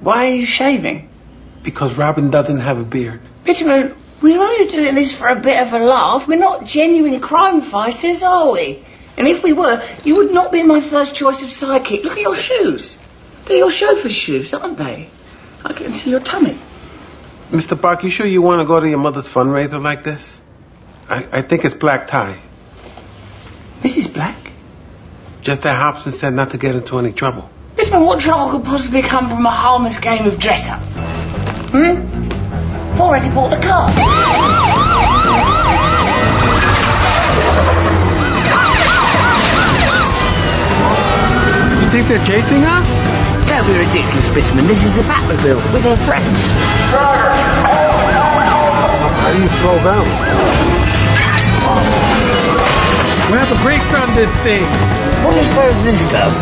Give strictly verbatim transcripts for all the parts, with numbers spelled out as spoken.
Why are you shaving? Because Robin doesn't have a beard. Bitterman, we're only doing this for a bit of a laugh. We're not genuine crime fighters, are we? And if we were, you would not be my first choice of sidekick. Look at your shoes. They're your chauffeur's shoes, aren't they? I can see your tummy. Mister Park, you sure you want to go to your mother's fundraiser like this? I, I think it's black tie. This is black? Just that Hobson said not to get into any trouble. Bitterman, what trouble could possibly come from a harmless game of dress-up? Hmm? I've already bought the car. You think they're chasing us? Don't be ridiculous, Bitterman. This is the Batmobile with her friends. How do you slow down? We have the brakes on this thing. What do you suppose this does?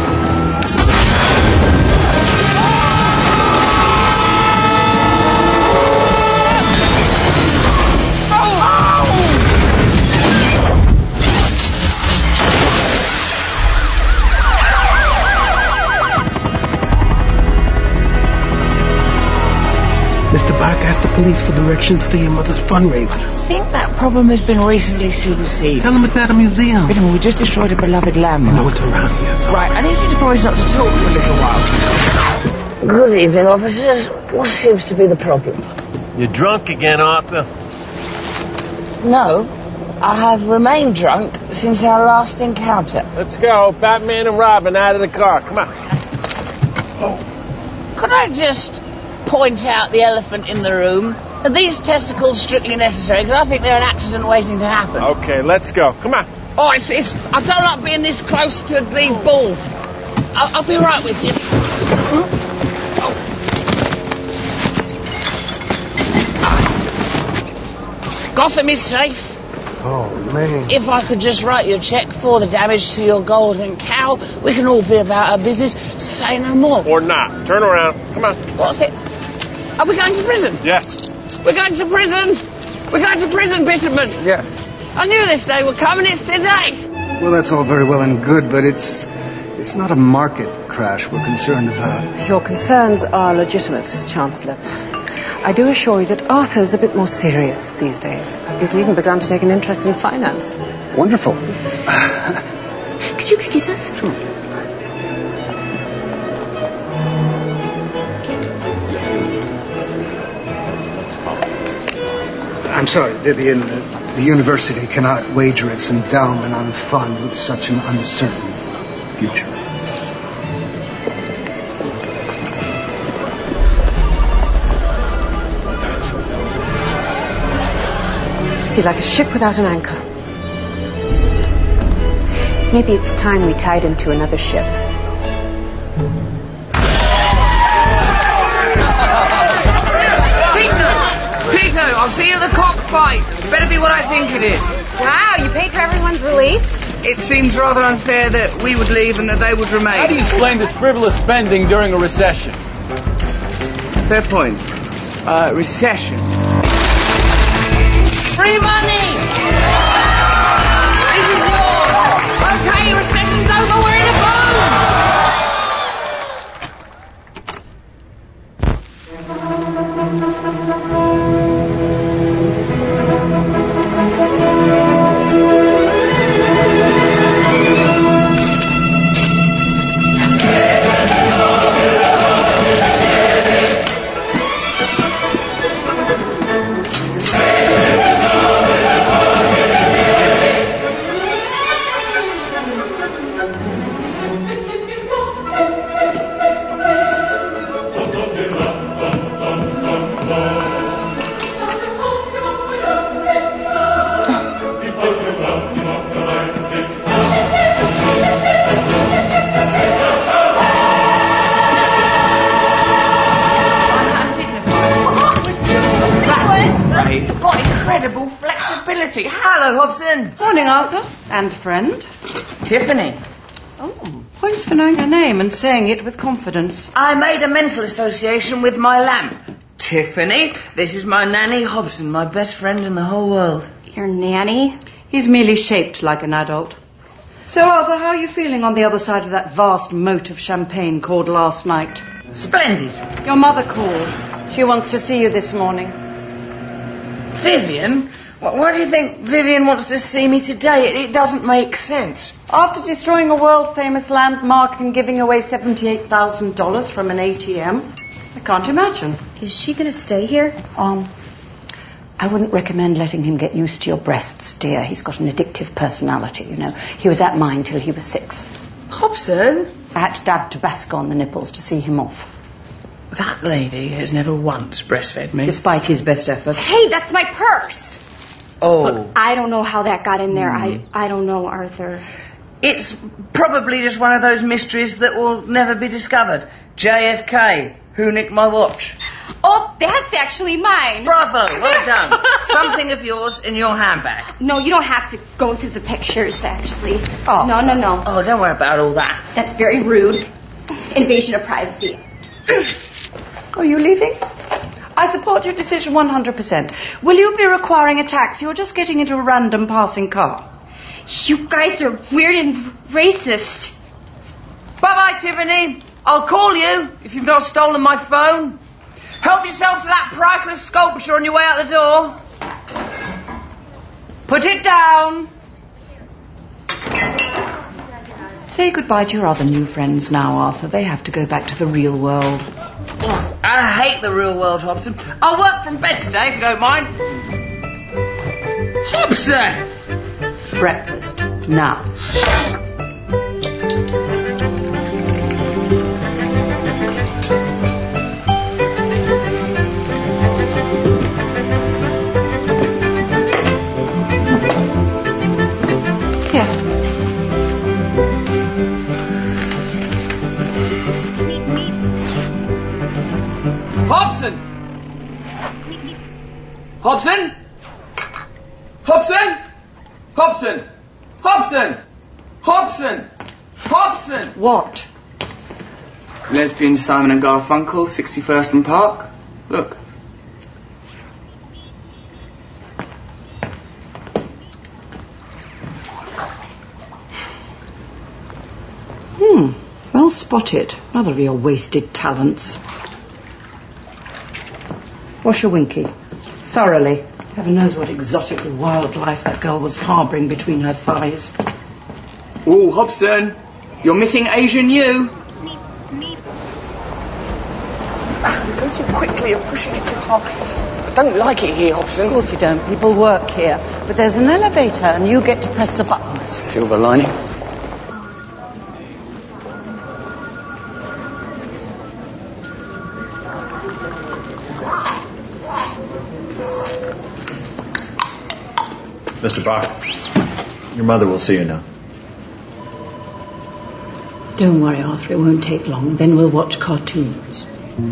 Mister Park asked the police for directions to your mother's fundraiser. I think that problem has been recently superseded. Tell them it's at a museum. Bitterman, we just destroyed a beloved landmark. No, it's around here, so... Right, I need you to promise not to talk for a little while. Good evening, officers. What seems to be the problem? You're drunk again, Arthur? No, I have remained drunk since our last encounter. Let's go. Batman and Robin out of the car. Come on. Could I just point out the elephant in the room? Are these testicles strictly necessary? Because I think they're an accident waiting to happen. Okay, let's go. Come on. Oh, it's, it's, I don't like being this close to these balls. I'll, I'll be right with you. Oh. Gotham is safe. Oh, man. If I could just write you a cheque for the damage to your golden cow, we can all be about our business. Say no more. Or not. Turn around. Come on. What's it? Are we going to prison? Yes. We're going to prison. We're going to prison, Bitterman. Yes. I knew this day would come, and it's today. Well, that's all very well and good, but it's it's not a market crash we're concerned about. Your concerns are legitimate, Chancellor. I do assure you that Arthur's a bit more serious these days. He's even begun to take an interest in finance. Wonderful. Could you excuse us? Sure. I'm sorry, Vivian. Uh, the university cannot wager its endowment on fun with such an uncertain future. He's like a ship without an anchor. Maybe it's time we tied him to another ship. Tito, I'll see you at the cockfight. It better be what I think it is. Wow, you paid for everyone's release? It seems rather unfair that we would leave and that they would remain. How do you explain this frivolous spending during a recession? Fair point. Uh, recession. Free money! This is yours! Okay, recession's over, we're in a boom! Incredible flexibility. Hello, Hobson. Morning, Arthur. And friend. Tiffany. Oh, points for knowing her name and saying it with confidence. I made a mental association with my lamp. Tiffany, this is my nanny, Hobson, my best friend in the whole world. Your nanny? He's merely shaped like an adult. So, Arthur, how are you feeling on the other side of that vast moat of champagne called last night? Splendid. Your mother called. She wants to see you this morning. Vivian? Wh- Why do you think Vivian wants to see me today? It, it doesn't make sense. After destroying a world-famous landmark and giving away seventy-eight thousand dollars from an A T M, I can't imagine. Is she going to stay here? Um, I wouldn't recommend letting him get used to your breasts, dear. He's got an addictive personality, you know. He was at mine till he was six. Hobson? I had to dab Tabasco on the nipples to see him off. That lady has never once breastfed me. Despite his best efforts. Hey, that's my purse. Oh. Look, I don't know how that got in there. I, I don't know, Arthur. It's probably just one of those mysteries that will never be discovered. J F K. Who nicked my watch? Oh, that's actually mine. Bravo, well done. Something of yours in your handbag. No, you don't have to go through the pictures, actually. Oh. No, no, no. Oh, don't worry about all that. That's very rude. Invasion of privacy. Are you leaving? I support your decision one hundred percent. Will you be requiring a taxi or just getting into a random passing car? You guys are weird and racist. Bye-bye, Tiffany. I'll call you if you've not stolen my phone. Help yourself to that priceless sculpture on your way out the door. Put it down. Say goodbye to your other new friends now, Arthur. They have to go back to the real world. Oh, I hate the real world, Hobson. I'll work from bed today, if you don't mind. Hobson! Breakfast. Now. Hobson! Hobson? Hobson? Hobson! Hobson! Hobson! Hobson! What? Lesbian Simon and Garfunkel, sixty-first and Park. Look. Hmm. Well spotted. Another of your wasted talents. Wash your winky. Thoroughly. Heaven knows what exotic wildlife that girl was harbouring between her thighs. Ooh, Hobson, you're missing Asian you. You go too quickly, you're pushing it too hard. I don't like it here, Hobson. Of course you don't. People work here. But there's an elevator and you get to press the buttons. Silver lining. Mister Bach, your mother will see you now. Don't worry, Arthur. It won't take long. Then we'll watch cartoons.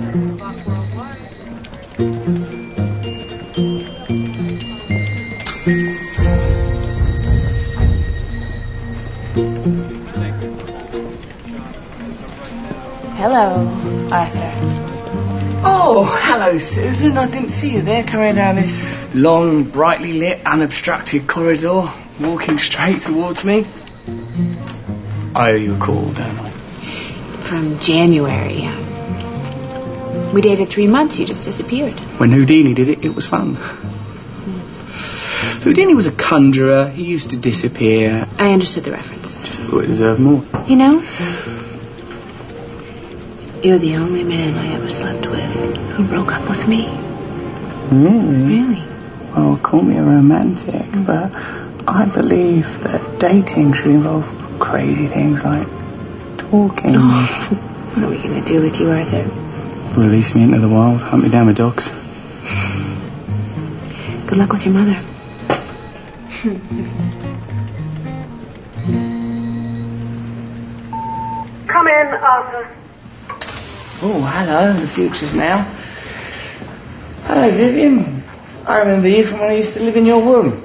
Hello, Arthur. Oh, hello, Susan. I didn't see you there coming down this Long, brightly lit, unobstructed corridor, walking straight towards me. I owe you a call, don't I? From January. We dated three months. You just disappeared. When Houdini did it, it was fun. Houdini was a conjurer. He used to disappear. I understood the reference. Just thought it deserved more. You know, you're the only man I ever slept with who broke up with me. Really? Really? Well, call me a romantic, but I believe that dating should involve crazy things like talking. Oh, what are we going to do with you, Arthur? Release me into the wild, hunt me down with dogs. Good luck with your mother. Come in, Arthur. Oh, hello, the future's now. Hello, Vivian. I remember you from when I used to live in your womb.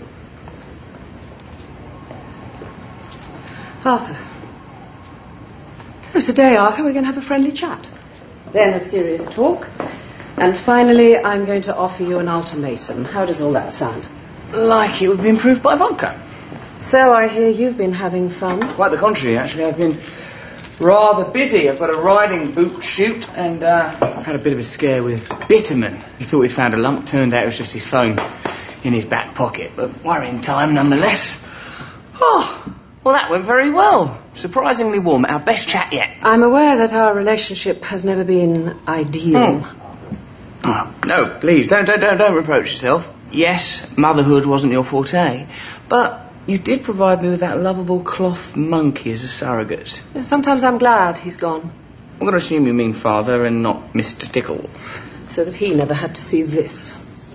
Arthur. Oh, today, Arthur, we're going to have a friendly chat. Then a serious talk. And finally, I'm going to offer you an ultimatum. How does all that sound? Like it would be improved by vodka. So I hear you've been having fun. Quite the contrary, actually. I've been Rather busy. I've got a riding boot shoot and uh, I've had a bit of a scare with Bitterman. He thought he'd found a lump. Turned out it was just his phone in his back pocket. But worrying time nonetheless. Oh, well, that went very well. Surprisingly warm. Our best chat yet. I'm aware that our relationship has never been ideal. Hmm. Oh, no, please, don't, don't, don't, don't reproach yourself. Yes, motherhood wasn't your forte, but you did provide me with that lovable cloth monkey as a surrogate. Sometimes I'm glad he's gone. I'm going to assume you mean father and not Mister Tickles. So that he never had to see this.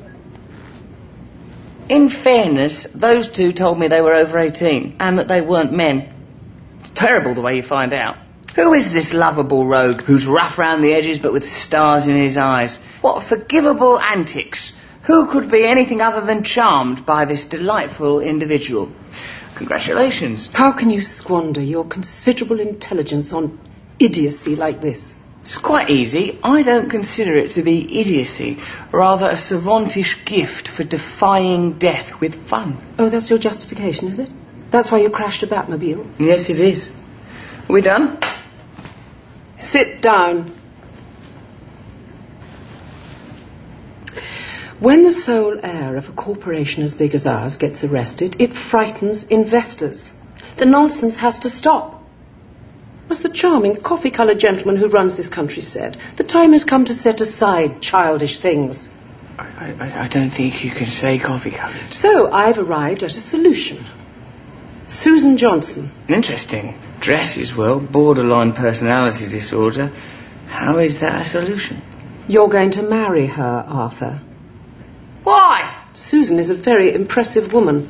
In fairness, those two told me they were over eighteen and that they weren't men. It's terrible the way you find out. Who is this lovable rogue who's rough round the edges but with stars in his eyes? What forgivable antics. Who could be anything other than charmed by this delightful individual? Congratulations. How can you squander your considerable intelligence on idiocy like this? It's quite easy. I don't consider it to be idiocy, rather a savantish gift for defying death with fun. Oh, that's your justification, is it? That's why you crashed a Batmobile? Yes, it is. Are we done? Sit down. When the sole heir of a corporation as big as ours gets arrested, it frightens investors. The nonsense has to stop. As the charming coffee-coloured gentleman who runs this country said, the time has come to set aside childish things. I, I, I don't think you can say coffee-coloured. So I've arrived at a solution. Susan Johnson. Interesting. Dresses well, borderline personality disorder. How is that a solution? You're going to marry her, Arthur. Why? Susan is a very impressive woman.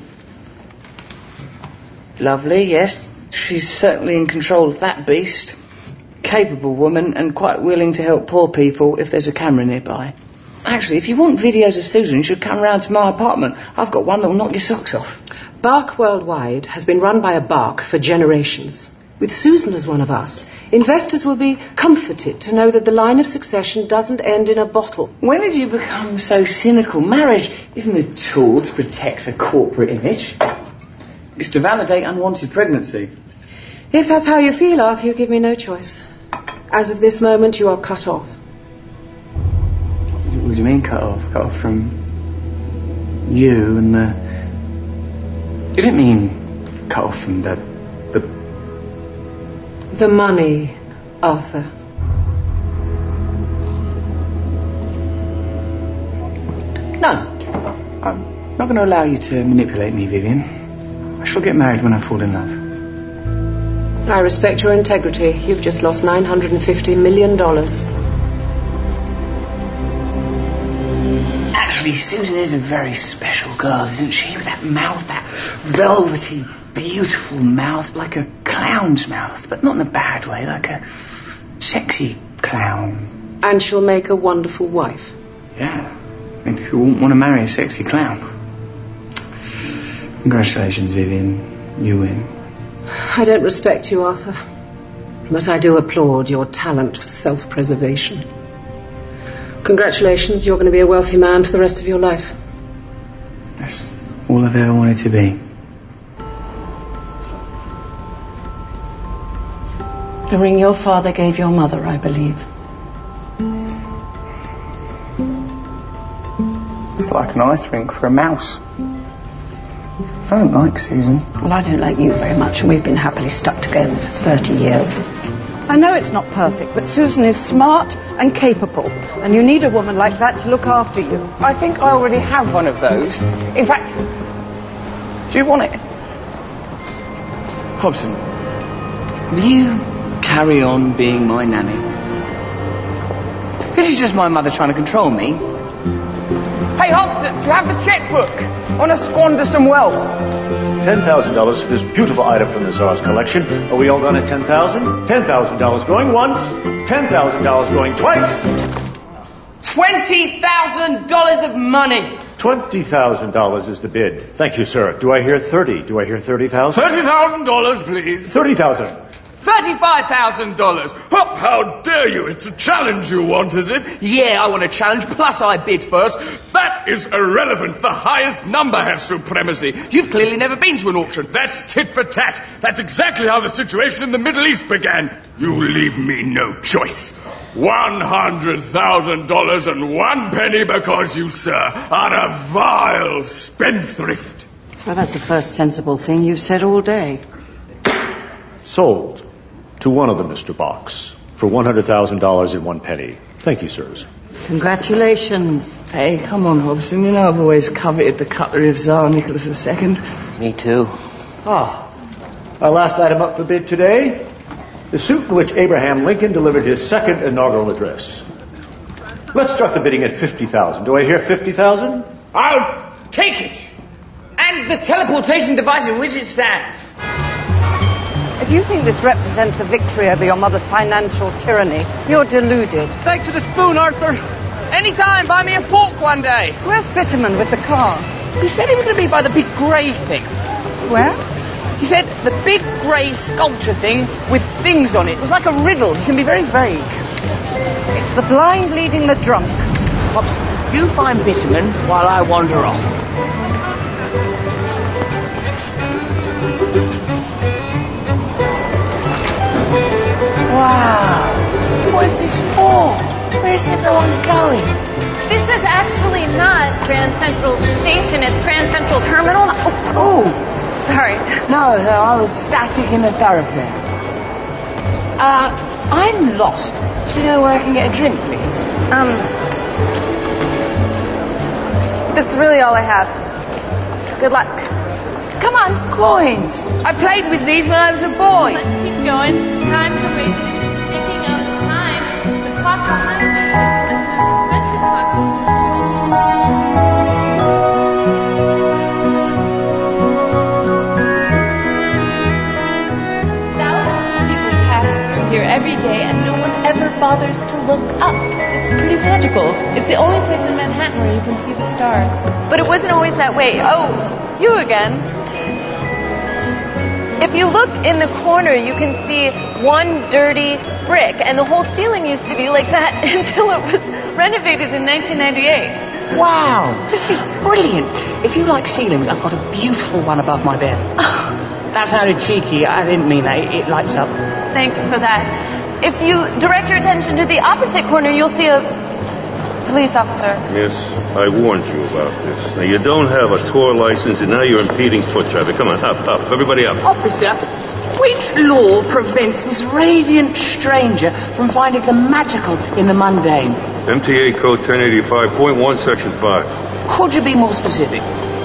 Lovely, yes. She's certainly in control of that beast. Capable woman and quite willing to help poor people if there's a camera nearby. Actually, if you want videos of Susan, you should come round to my apartment. I've got one that will knock your socks off. Bark Worldwide has been run by a Bark for generations. With Susan as one of us, investors will be comforted to know that the line of succession doesn't end in a bottle. When did you become so cynical? Marriage isn't a tool to protect a corporate image. It's to validate unwanted pregnancy. If that's how you feel, Arthur, you give me no choice. As of this moment, you are cut off. What do you mean cut off? Cut off from you and the... You didn't mean cut off from the... the... The money, Arthur. No. I'm not going to allow you to manipulate me, Vivian. I shall get married when I fall in love. I respect your integrity. You've just lost nine hundred fifty million dollars. Actually, Susan is a very special girl, isn't she? With that mouth, that velvety, beautiful mouth, like a clown's mouth, but not in a bad way, like a sexy clown. And she'll make a wonderful wife. Yeah. I mean, who wouldn't want to marry a sexy clown? Congratulations, Vivian. You win. I don't respect you, Arthur, but I do applaud your talent for self-preservation. Congratulations, you're going to be a wealthy man for the rest of your life. That's all I've ever wanted to be. The ring your father gave your mother, I believe. It's like an ice rink for a mouse. I don't like Susan. Well, I don't like you very much, and we've been happily stuck together for thirty years. I know it's not perfect, but Susan is smart and capable, and you need a woman like that to look after you. I think I already have one of those. In fact, do you want it? Hobson, will you carry on being my nanny? This is just my mother trying to control me. Hey, Hobson, do you have the checkbook? I want to squander some wealth. ten thousand dollars for this beautiful item from the Tsar's collection. Are we all done at ten thousand dollars? ten thousand dollars going once, ten thousand dollars going twice. twenty thousand dollars of money. twenty thousand dollars is the bid. Thank you, sir. Do I hear thirty? Do I hear thirty thousand dollars? thirty thousand dollars, please. thirty thousand dollars. thirty-five thousand dollars. Oh, how dare you? It's a challenge you want, is it? Yeah, I want a challenge, plus I bid first. That is irrelevant. The highest number has supremacy. You've clearly never been to an auction. That's tit for tat. That's exactly how the situation in the Middle East began. You leave me no choice. One hundred thousand dollars and one penny because you, sir, are a vile spendthrift. Well, that's the first sensible thing you've said all day. Sold. To one of them, Mister Box. For one hundred thousand dollars and one penny. Thank you, sirs. Congratulations. Hey, come on, Hobson. You know I've always coveted the cutlery of Tsar Nicholas the Second. Me too. Ah. Our last item up for bid today. The suit in which Abraham Lincoln delivered his second inaugural address. Let's start the bidding at fifty thousand dollars. Do I hear fifty thousand dollars? I'll take it. And the teleportation device in which it stands. If you think this represents a victory over your mother's financial tyranny, you're deluded. Thanks for the spoon, Arthur. Anytime, buy me a fork one day. Where's Bitterman with the car? He said he was going to be by the big grey thing. Where? He said the big grey sculpture thing with things on it. It was like a riddle. It can be very vague. It's the blind leading the drunk. Hobson, you find Bitterman while I wander off. Wow. What is this for? Where's everyone going? This is actually not Grand Central Station. It's Grand Central Terminal. Oh, Oh. sorry. No, no, I was static in a thoroughfare. Uh, I'm lost. Do you know where I can get a drink, please? Um, that's really all I have. Good luck. Come on, coins. I played with these when I was a boy. Let's keep going. Time's a wasted. Speaking of time, the clock behind me is one of the most expensive clocks in the world. Here every day, and no one ever bothers to look up. It's pretty magical. It's the only place in Manhattan where you can see the stars. But it wasn't always that way. Oh, you again. If you look in the corner, you can see one dirty brick, and the whole ceiling used to be like that until it was renovated in nineteen ninety-eight. Wow, this is brilliant. If you like ceilings, I've got a beautiful one above my bed. That sounded cheeky. I didn't mean that. It, it lights up. Thanks for that. If you direct your attention to the opposite corner, you'll see a police officer. Miss, I warned you about this. Now, you don't have a tour license, and now you're impeding foot traffic. Come on, up, up. Everybody up. Officer, which law prevents this radiant stranger from finding the magical in the mundane? M T A Code ten eighty-five point one, Section five. Could you be more specific?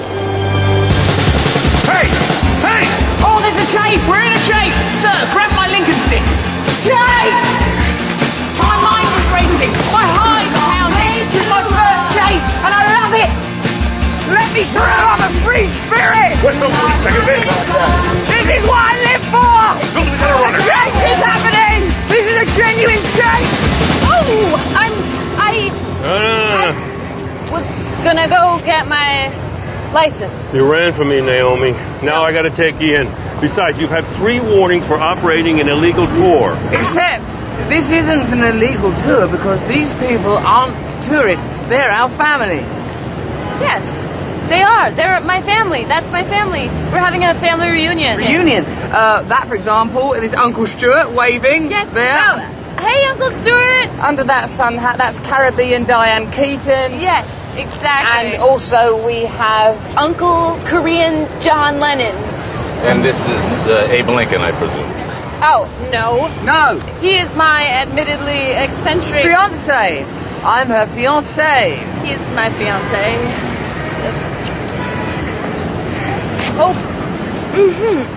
Hey! Hey! Oh, there's a chase! We're in a chase! Sir, grab my Lincoln stick! Chase! My mind is racing! My heart is pounding! This is my first chase, and I love it! Let me through! I'm a free spirit! What's the police take a bit? This is what I live for! The chase is happening! This is a genuine chase! Oh, I'm... I... No, no, no, no. was gonna go get my license. You ran from me, Naomi. Now I gotta take you in. Besides, you've had three warnings for operating an illegal tour. Except, this isn't an illegal tour because these people aren't tourists. They're our families. Yes, they are. They're my family. That's my family. We're having a family reunion. Reunion? Uh, that, for example, is Uncle Stuart waving. Yes, there. oh, hey, Uncle Stuart. Under that sun hat, that's Caribbean Diane Keaton. Yes, exactly. And also we have Uncle Korean John Lennon. And this is uh, Abe Lincoln, I presume. Oh, no. No. He is my admittedly eccentric... Fiancé. I'm her fiancé. He's my fiancé. Oh. Mm-hmm.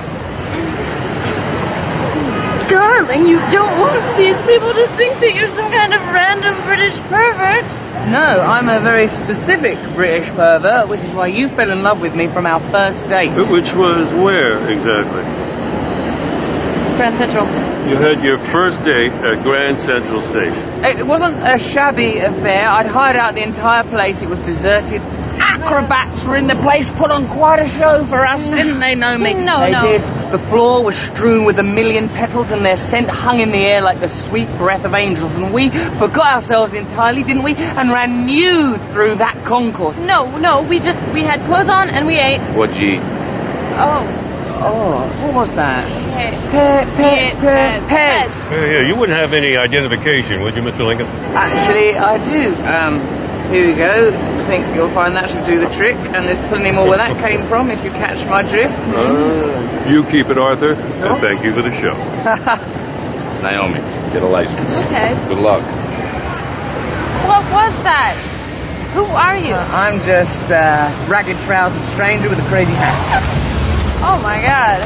Darling, you don't want these people to think that you're some kind of random British pervert. No, I'm a very specific British pervert, which is why you fell in love with me from our first date. Which was where, exactly? Grand Central. You had your first date at Grand Central Station. It wasn't a shabby affair. I'd hired out the entire place. It was deserted. Acrobats were in the place, put on quite a show for us, didn't they, Naomi? No, they no. did. The floor was strewn with a million petals and their scent hung in the air like the sweet breath of angels. And we forgot ourselves entirely, didn't we? And ran nude through that concourse. No, no, we just, we had clothes on and we ate. What'd you eat? Oh. Oh, what was that? Pe- pe- pe- Pez. Yeah, yeah, you wouldn't have any identification, would you, Mister Lincoln? Actually, I do. Um, here we go. I think you'll find that should do the trick. And there's plenty more where that came from, if you catch my drift. Uh, you keep it, Arthur, and thank you for the show. Naomi, get a license. Okay. Good luck. What was that? Who are you? Uh, I'm just a uh, ragged-trousered stranger with a crazy hat. Oh, my God.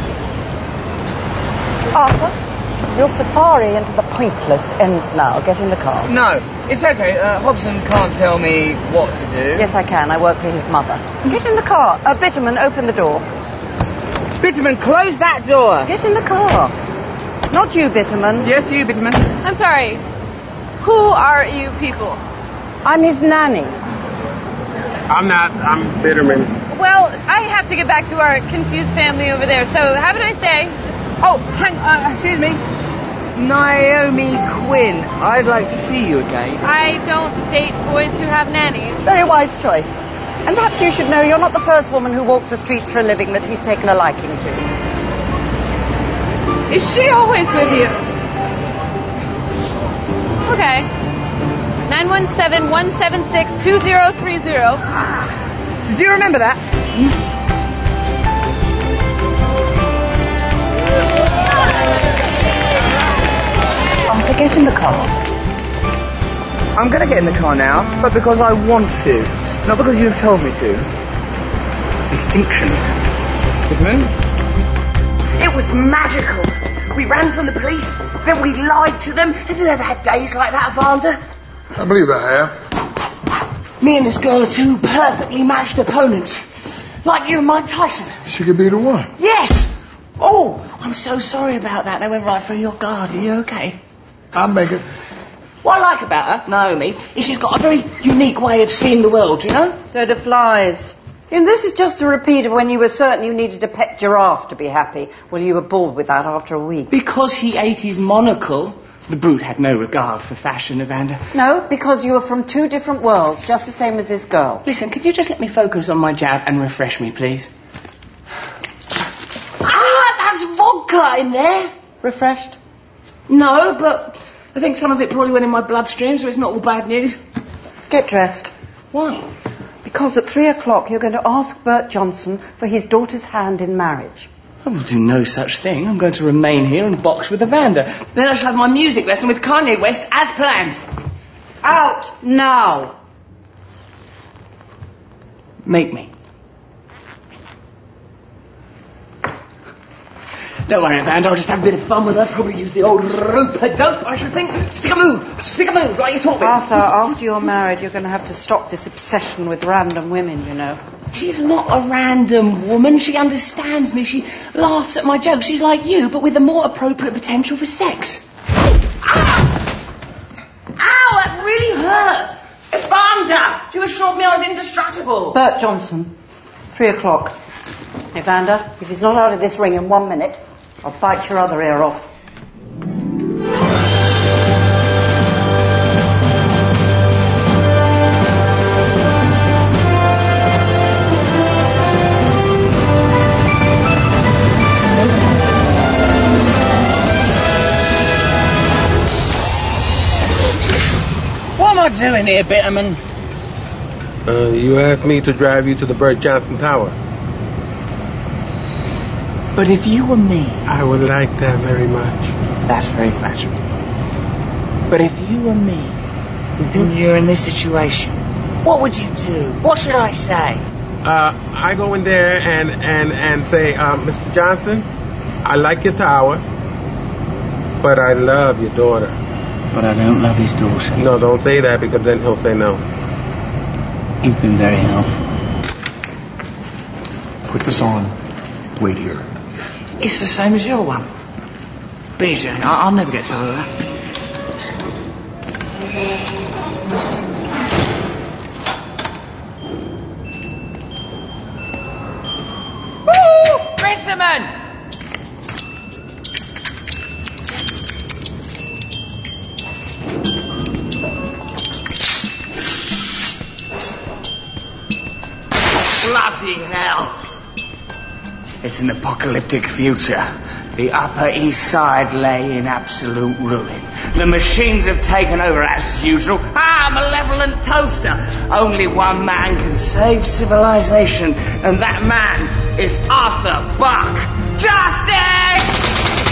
Arthur, your safari into the pointless ends now. Get in the car. No, it's okay. Uh, Hobson can't tell me what to do. Yes, I can. I work for his mother. Get in the car. Uh, Bitterman, open the door. Bitterman, close that door. Get in the car. Not you, Bitterman. Yes, you, Bitterman. I'm sorry. Who are you people? I'm his nanny. I'm not. I'm Bitterman. Well, I have to get back to our confused family over there, so have a nice day. Oh, hang on, uh, excuse me. Naomi Quinn, I'd like to see you again. I don't date boys who have nannies. Very wise choice. And perhaps you should know you're not the first woman who walks the streets for a living that he's taken a liking to. Is she always with you? Okay. nine one seven, one seven six, two zero three zero. Did you remember that? Arthur, get in the car. I'm going to get in the car now, but because I want to, not because you've told me to. Distinction. Bitterman? It was magical. We ran from the police, then we lied to them. Have you ever had days like that, Vanda? I believe I have. Me and this girl are two perfectly matched opponents. Like you and Mike Tyson. She could be the one. Yes! Oh, I'm so sorry about that. They went right through your guard. Are you okay? I'll make it. What I like about her, Naomi, is she's got a very unique way of seeing the world, you know? So do flies. And this is just a repeat of when you were certain you needed a pet giraffe to be happy. Well, you were bored with that after a week. Because he ate his monocle. The brute had no regard for fashion, Evander. No, because you were from two different worlds, just the same as this girl. Listen, could you just let me focus on my jab and refresh me, please? Ah, that's vodka in there. Refreshed? No, but I think some of it probably went in my bloodstream, so it's not all bad news. Get dressed. Why? Because at three o'clock you're going to ask Bert Johnson for his daughter's hand in marriage. I will do no such thing. I'm going to remain here and box with Evander. Then I shall have my music lesson with Kanye West as planned. Out now. Make me. Don't worry, Evander. I'll just have a bit of fun with her. Probably use the old rope-a-dope, I should think. Stick a move. Stick a move, like you taught me. Arthur, after you're married, you're going to have to stop this obsession with random women, you know. She's not a random woman. She understands me. She laughs at my jokes. She's like you, but with a more appropriate potential for sex. Ah! Ow, that really hurt. Evander, you assured me I was indestructible. Bert Johnson, three o'clock. Evander, if he's not out of this ring in one minute, I'll bite your other ear off. What am I doing here, Bitterman? Uh, you asked me to drive you to the Bert Johnson Tower. But if you were me... I would like that very much. That's very flattering. But if you were me, mm-hmm. and you're in this situation, what would you do? What should I say? Uh, I go in there and, and, and say, uh, Mister Johnson, I like your tower, but I love your daughter. But I don't love his daughter. No, don't say that, because then he'll say no. You've been very helpful. Put this on. Wait here. It's the same as your one. B J, I'll, I'll never get tired of that. Woo! Bitterman! Bloody hell. It's an apocalyptic future. The Upper East Side lay in absolute ruin. The machines have taken over as usual. Ah, malevolent toaster. Only one man can save civilization, and that man is Arthur Buck. Justice!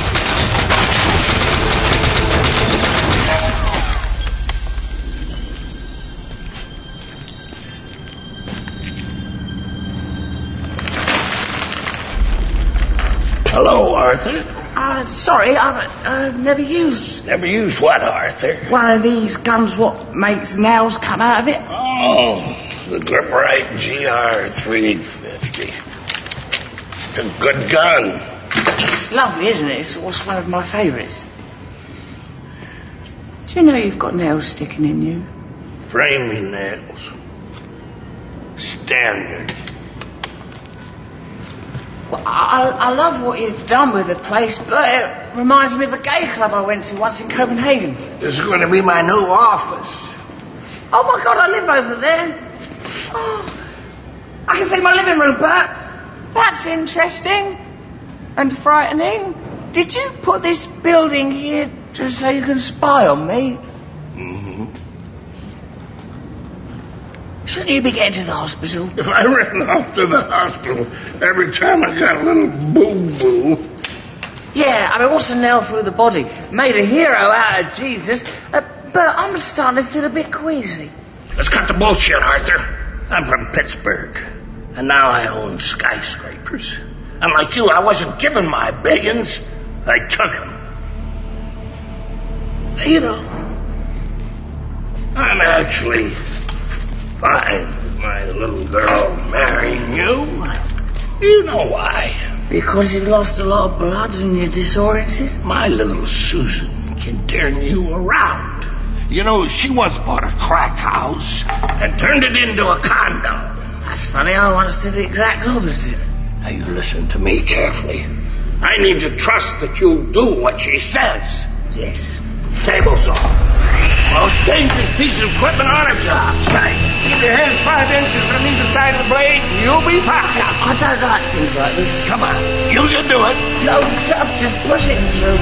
Hello, Arthur. Uh, sorry, I've, I've never used... Never used what, Arthur? One of these guns what makes nails come out of it. Oh, the Gripperite G R three fifty. It's a good gun. It's lovely, isn't it? It's also one of my favourites. Do you know you've got nails sticking in you? Framing nails. Standard. Well, I, I love what you've done with the place, but it reminds me of a gay club I went to once in Copenhagen. This is going to be my new office. Oh my God, I live over there. Oh, I can see my living room, Bert. That's interesting and frightening. Did you put this building here just so you can spy on me? Mm-hmm. Shouldn't you be getting to the hospital? If I ran off to the hospital every time I got a little boo-boo... Yeah, I mean, what's a nail through the body? Made a hero out of Jesus. Uh, but I'm starting to feel a bit queasy. Let's cut the bullshit, Arthur. I'm from Pittsburgh, and now I own skyscrapers. And like you, I wasn't given my billions. I took them. You know, I'm actually... fine with my little girl marrying you. You know why? Because you've lost a lot of blood and you're disoriented? My little Susan can turn you around. You know, she once bought a crack house and turned it into a condo. That's funny, I once did the exact opposite. Now you listen to me carefully. I need to trust that you'll do what she says. Yes. Table saw. Most dangerous piece of equipment on a job site. Keep your hands five inches from either side of the blade, you'll be fine. I don't like things like this. Come on, you can do it. No, stop, just push it through.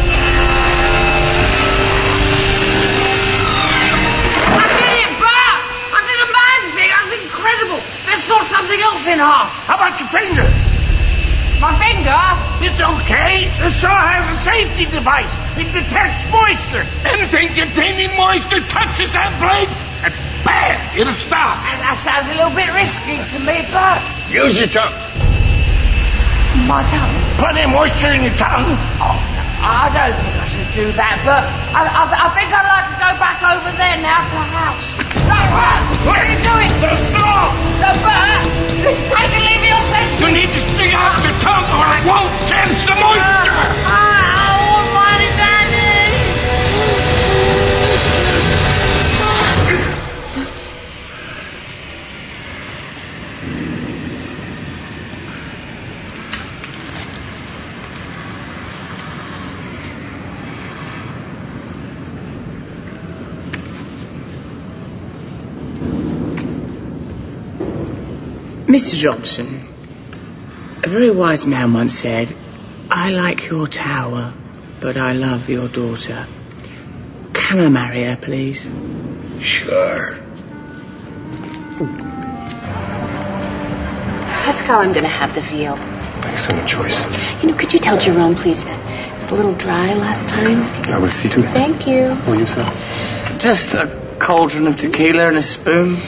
I did it, Bert! I did a man thing, that's incredible. Let's saw something else in half. How about your finger? My finger? It's okay. The saw has a safety device. It detects moisture. Anything containing moisture touches that blade, and bam, it'll stop. And that sounds a little bit risky to me, but... Use your tongue. My tongue? Plenty of moisture in your tongue. Oh, I don't think I should do that, but I, I, I think I'd like to go back over there now to the house. No, Bert! What are you doing? The saw! No, Bert! Take and leave your senses! You need to stick out your tongue or it won't sense the moisture! Uh, oh, what is that? Mister Johnson, a very wise man once said, I like your tower, but I love your daughter. Can I marry her, please? Sure. Pascal, I'm going to have the veal. Excellent choice. You know, could you tell Jerome, please, that it was a little dry last time? I will see to it. Thank you. Will you, sir? Just a cauldron of tequila and a spoon.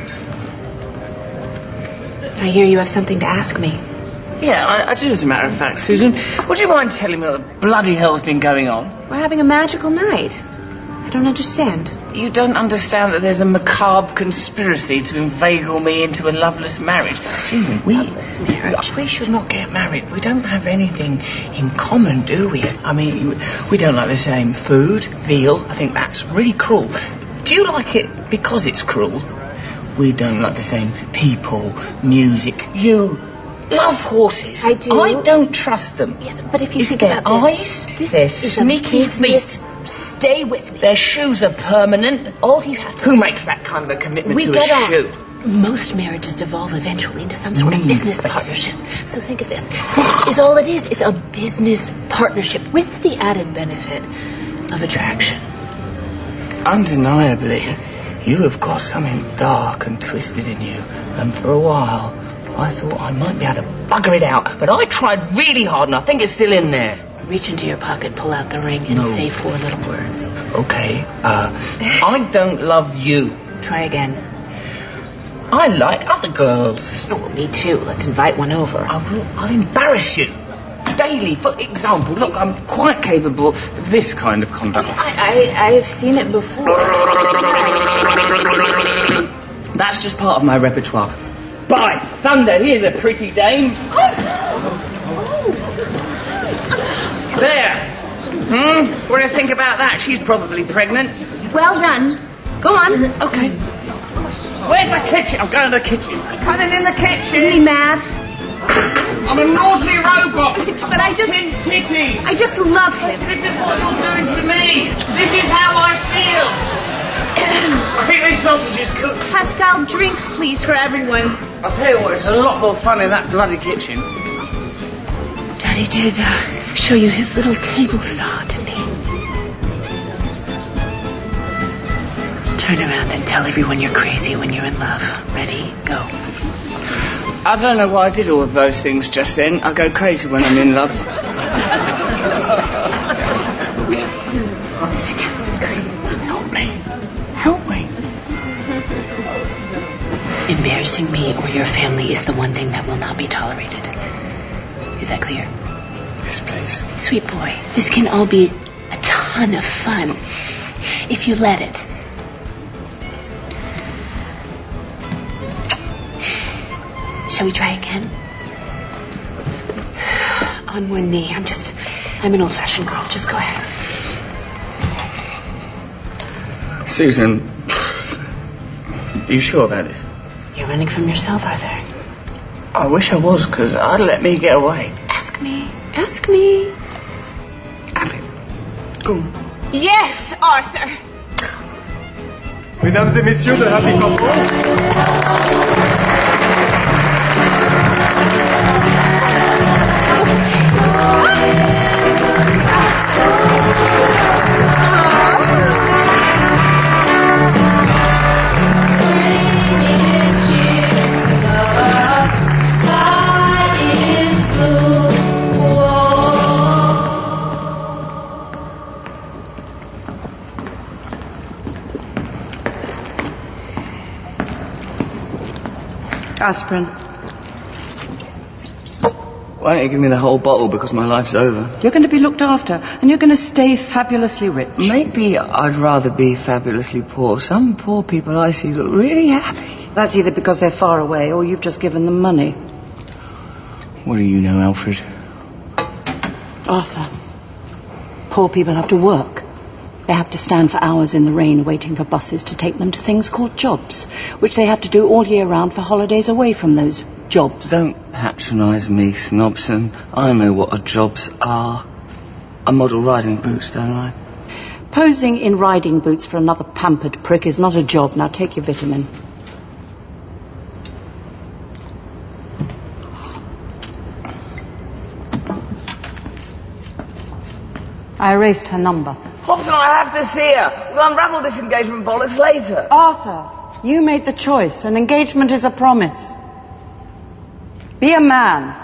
I hear you have something to ask me. Yeah, I, I do, as a matter of fact, Susan. Would you mind telling me what the bloody hell's been going on? We're having a magical night. I don't understand. You don't understand that there's a macabre conspiracy to inveigle me into a loveless marriage. Susan, we... Loveless marriage? We should not get married. We don't have anything in common, do we? I mean, we don't like the same food, veal. I think that's really cruel. Do you like it because it's cruel? We don't like the same people, music. You love horses. I do. I don't trust them. Yes, but if you If think their about this, eyes, this they're is sneaky a business. feet. Stay with me. Their shoes are permanent. All you have to Who makes that kind of a commitment We to get a on. shoe? Most marriages devolve eventually into some sort of business partnership. So think of this. This is all it is. It's a business partnership with the added benefit of attraction. Undeniably, you have got something dark and twisted in you. And for a while, I thought I might be able to bugger it out. But I tried really hard and I think it's still in there. Reach into your pocket, pull out the ring, and No. say four little words. Okay, uh, I don't love you. Try again. I like other girls. Oh, well, me too. Let's invite one over. I will, I'll embarrass you. Daily, for example. Look, I'm quite capable of this kind of conduct. I, I, I've seen it before. That's just part of my repertoire. By thunder, here's a pretty dame. There. Hmm? What do you think about that? She's probably pregnant. Well done. Go on. Okay. Where's the kitchen? I'm going to the kitchen. Coming in the kitchen. Isn't he mad? I'm a naughty robot. But I just... Tin titties. I just love him. This is what you're doing to me. This is how I feel. I think this sausage is cooked. Pascal, drinks, please, for everyone. I'll tell you what, it's a lot more fun in that bloody kitchen. Daddy did uh, show you his little table saw, didn't he? Turn around and tell everyone you're crazy when you're in love. Ready? Go. I don't know why I did all of those things just then. I go crazy when I'm in love. Sit down. Help me. Help me. Embarrassing me or your family is the one thing that will not be tolerated. Is that clear? Yes, please. Sweet boy, this can all be a ton of fun if you let it. Shall we try again? On one knee. I'm just... I'm an old-fashioned girl. Just go ahead. Susan, are you sure about this? You're running from yourself, Arthur. I wish I was, because I'd let me get away. Ask me. Ask me. Have it. Go on. Yes, Arthur. Mesdames et messieurs de Happy Couple. Aspirin. Why don't you give me the whole bottle because my life's over? You're going to be looked after, and you're going to stay fabulously rich. Maybe I'd rather be fabulously poor. Some poor people I see look really happy. That's either because they're far away or you've just given them money. What do you know, Alfred? Arthur, poor people have to work. They have to stand for hours in the rain waiting for buses to take them to things called jobs, which they have to do all year round for holidays away from those jobs. Don't patronise me, Snobson. I know what a jobs are. I model riding boots, don't I? Posing in riding boots for another pampered prick is not a job. Now take your vitamin. I erased her number. Hobson, I have to see her. We'll unravel this engagement bollocks later. Arthur, you made the choice. An engagement is a promise. Be a man.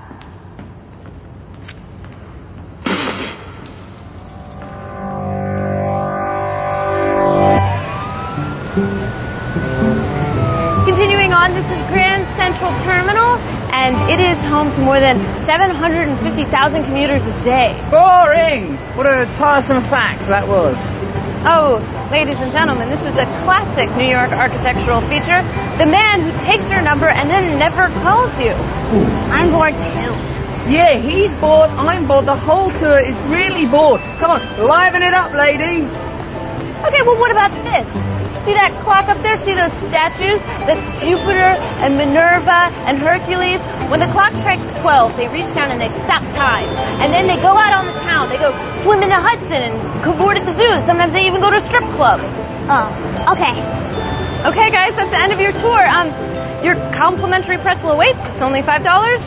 Continuing on, this is Grand Central Terminal, and it is home to more than seven hundred fifty thousand commuters a day. Boring! What a tiresome fact that was. Oh, ladies and gentlemen, this is a classic New York architectural feature. The man who takes your number and then never calls you. I'm bored too. Yeah, he's bored, I'm bored, the whole tour is really bored. Come on, liven it up, lady. Okay, well, what about this? See that clock up there? See those statues? That's Jupiter and Minerva and Hercules. When the clock strikes twelve, they reach down and they stop time. And then they go out on the town. They go swim in the Hudson and cavort at the zoo. Sometimes they even go to a strip club. Oh, okay. Okay, guys, that's the end of your tour. Um, your complimentary pretzel awaits. It's only five dollars.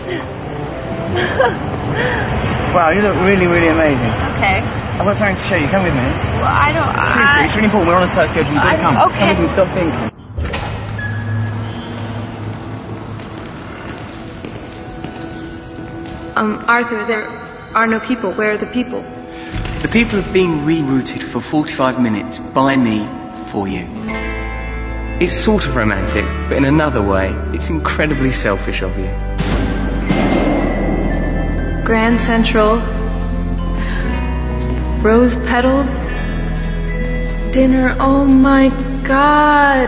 Wow, you look really, really amazing. Okay. I've got something to show you. Come with me. Well, I don't... Seriously, I... it's really important. We're on a tight schedule. You've got to come. Okay. Come with me. Stop thinking. Um, Arthur, there are no people. Where are the people? The people have been rerouted for forty-five minutes by me for you. It's sort of romantic, but in another way, it's incredibly selfish of you. Grand Central, rose petals, dinner. Oh my God!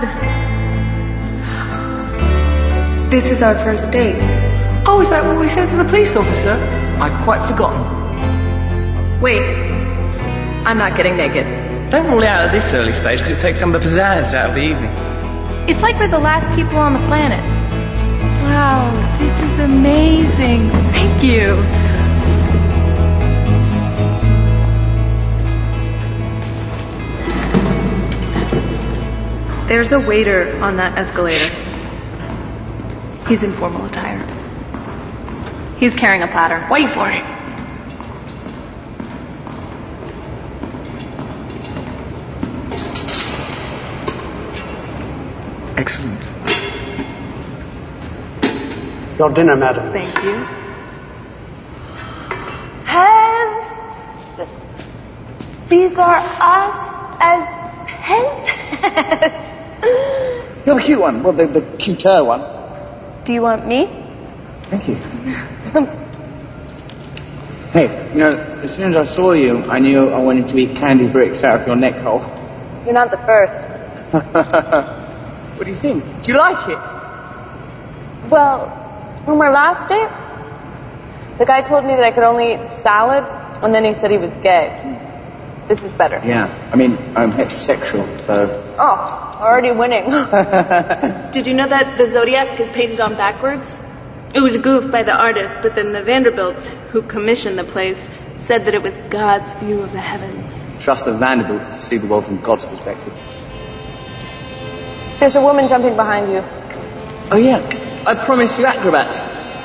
This is our first date. Oh, is that what we said to the police officer? I'd quite forgotten. Wait, I'm not getting naked. Don't rule it out at this early stage, because it takes some of the pizzazz out of the evening. It's like we're the last people on the planet. Wow, this is amazing. Thank you. There's a waiter on that escalator. He's in formal attire. He's carrying a platter. Wait for it. Excellent. Your dinner, madam. Thank you. Pez! These are us as Pez. You're the cute one. Well, the, the cuter one. Do you want me? Thank you. Hey, you know, as soon as I saw you, I knew I wanted to eat candy bricks out of your neck hole. You're not the first. What do you think? Do you like it? Well, on my last date, the guy told me that I could only eat salad, and then he said he was gay. This is better. Yeah, I mean, I'm heterosexual, so... Oh, already winning. Did you know that the Zodiac is painted on backwards? It was a goof by the artist, but then the Vanderbilts, who commissioned the place, said that it was God's view of the heavens. Trust the Vanderbilts to see the world from God's perspective. There's a woman jumping behind you. Oh, yeah. I promised you acrobats.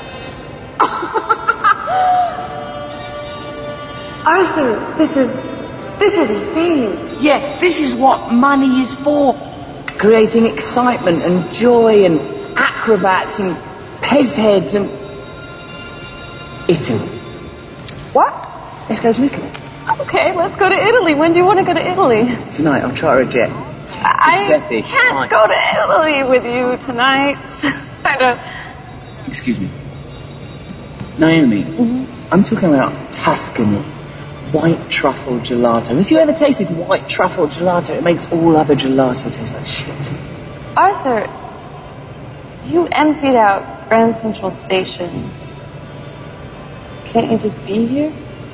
Arthur, this is... This is insane. Yeah, this is what money is for. Creating excitement and joy and acrobats and Pez heads and... Italy. What? Let's go to Italy. Okay, let's go to Italy. When do you want to go to Italy? Tonight, I'll charter a jet. I Giuseppe. can't Fine. go to Italy with you tonight. I don't... Excuse me. Naomi, Mm-hmm. I'm talking about Tuscany. White truffle gelato. If you ever tasted white truffle gelato, it makes all other gelato taste like shit. Arthur, you emptied out Grand Central Station. Can't you just be here?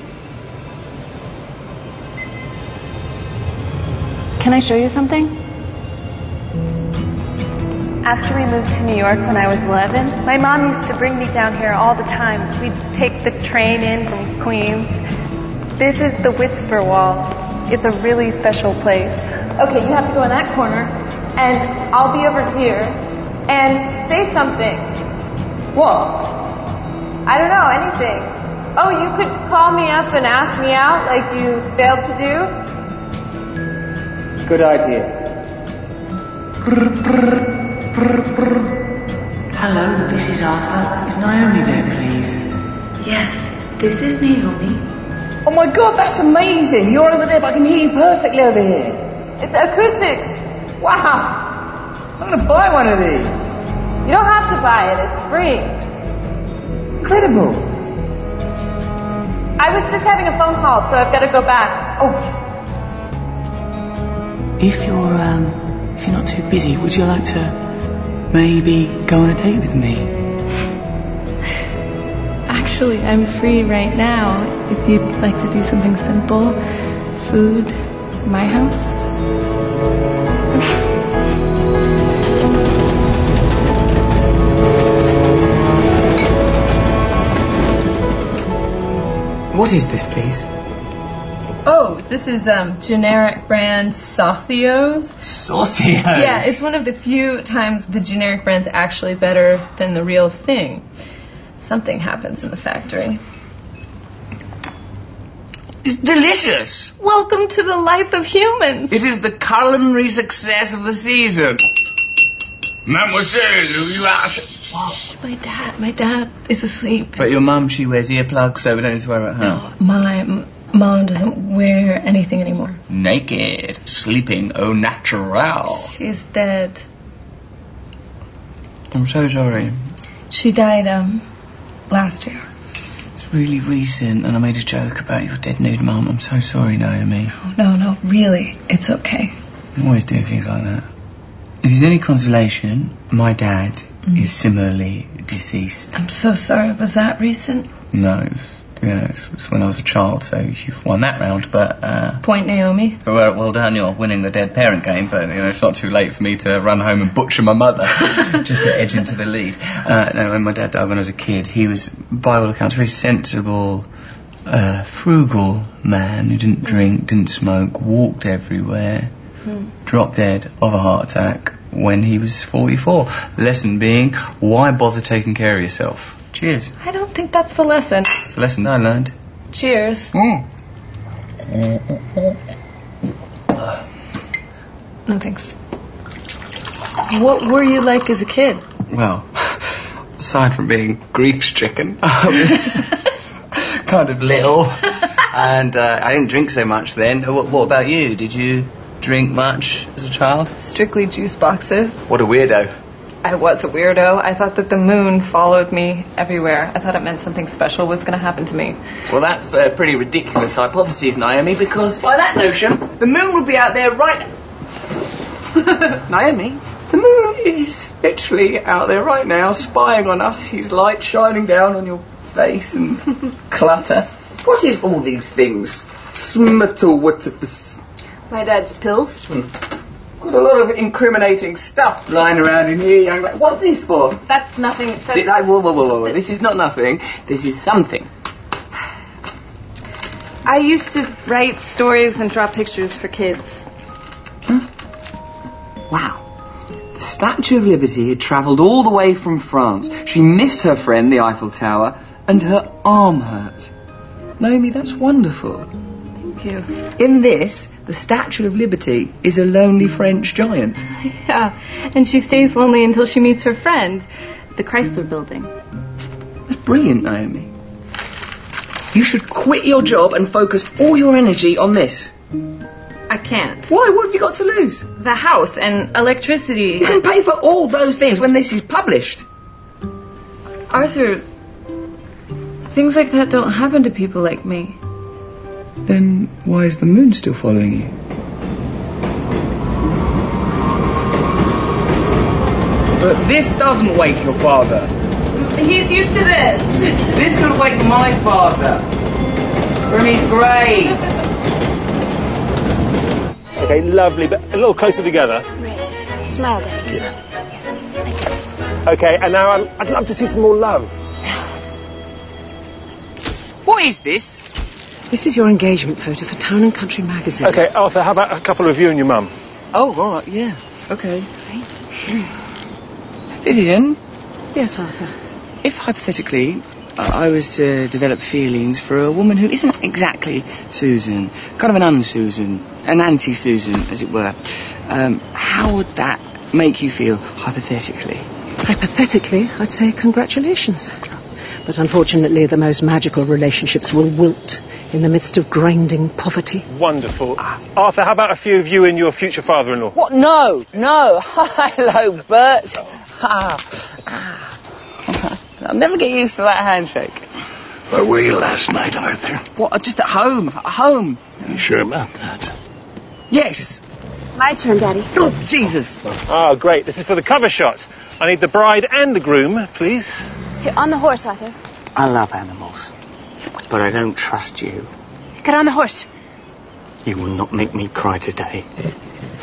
Can I show you something? After we moved to New York when I was eleven, my mom used to bring me down here all the time. We'd take the train in from Queens. This is the Whisper Wall. It's a really special place. Okay, you have to go in that corner, and I'll be over here, and say something. What? I don't know, anything. Oh, you could call me up and ask me out like you failed to do? Good idea. Hello, this is Arthur. Is Naomi there, please? Yes, this is Naomi. Oh my God, that's amazing. You're over there, but I can hear you perfectly over here. It's acoustics. Wow. I'm going to buy one of these. You don't have to buy it. It's free. Incredible. I was just having a phone call, so I've got to go back. Oh. If you're, um, if you're not too busy, would you like to maybe go on a date with me? Actually, I'm free right now. If you'd like to do something simple, food, my house. What is this, please? Oh, this is um, generic brand Saucios. Saucios? Yeah, it's one of the few times the generic brand's actually better than the real thing. Something happens in the factory. It's delicious. Welcome to the life of humans. It is the culinary success of the season. Mademoiselle, you are... Whoa, my dad, my dad is asleep. But your mum, she wears earplugs, so we don't need to worry about her. No, my m- mom doesn't wear anything anymore. Naked, sleeping au natural. She's dead. I'm so sorry. She died, um, last year. It's really recent, and I made a joke about your dead nude mum. I'm so sorry, Naomi. Oh, no, no, really, it's okay. I'm always doing things like that. If there's any consolation, my dad mm. is similarly deceased. I'm so sorry. Was that recent? No, it was, you know, it was when I was a child, so you've won that round, but... Uh, Point Naomi. Well, well done, you're winning the dead parent game, but you know, it's not too late for me to run home and butcher my mother just to edge into the lead. Uh, no, when my dad died when I was a kid, he was, by all accounts, a very sensible, uh, frugal man who didn't drink, didn't smoke, walked everywhere. Hmm. Dropped dead of a heart attack when he was forty-four. The lesson being, why bother taking care of yourself? Cheers. I don't think that's the lesson. It's the lesson I learned. Cheers. Mm. No thanks. What were you like as a kid? Well, aside from being grief-stricken, I was kind of little. And uh, I didn't drink so much then. What, what about you? Did you... drink much as a child? Strictly juice boxes. What a weirdo. I was a weirdo. I thought that the moon followed me everywhere. I thought it meant something special was going to happen to me. Well, that's a pretty ridiculous hypothesis, Naomi, because by that notion, the moon would be out there right now. Naomi, the moon is literally out there right now, spying on us. His light shining down on your face and clutter. What is all these things? Smuttle, what of the... My dad's pills. Hmm. Got a lot of incriminating stuff lying around in here, young lady. What's this for? That's nothing. That's... This, I, whoa, whoa, whoa, whoa. This is not nothing. This is something. I used to write stories and draw pictures for kids. Huh? Wow. The Statue of Liberty had travelled all the way from France. She missed her friend, the Eiffel Tower, and her arm hurt. Naomi, that's wonderful. Thank you. In this... the Statue of Liberty is a lonely French giant. Yeah, and she stays lonely until she meets her friend, the Chrysler Building. That's brilliant, Naomi. You should quit your job and focus all your energy on this. I can't. Why? What have you got to lose? The house and electricity. You can pay for all those things when this is published. Arthur, things like that don't happen to people like me. Then why is the moon still following you? But this doesn't wake your father. He's used to this. This could wake my father from his grave. Okay, lovely, but a little closer together. Smile, Daddy, smile. Okay, and now I'd, I'd love to see some more love. What is this? This is your engagement photo for Town and Country magazine. Okay, Arthur, how about a couple of you and your mum? Oh, all right, yeah. Okay. Vivian? Yes, Arthur? If, hypothetically, uh, I was to develop feelings for a woman who isn't exactly Susan, kind of an un-Susan, an anti-Susan, as it were, um, how would that make you feel, hypothetically? Hypothetically, I'd say congratulations. But unfortunately, the most magical relationships will wilt in the midst of grinding poverty. Wonderful. Arthur, how about a few of you and your future father-in-law? What? No, no. Hello, Bert. Ah, ah. I'll never get used to that handshake. Where were you last night, Arthur? What? Just at home. At home. You sure about that? Yes. My turn, Daddy. Oh, Jesus. Ah, great. This is for the cover shot. I need the bride and the groom, please. Here, on the horse, Arthur. I love animals, but I don't trust you. Get on the horse. You will not make me cry today.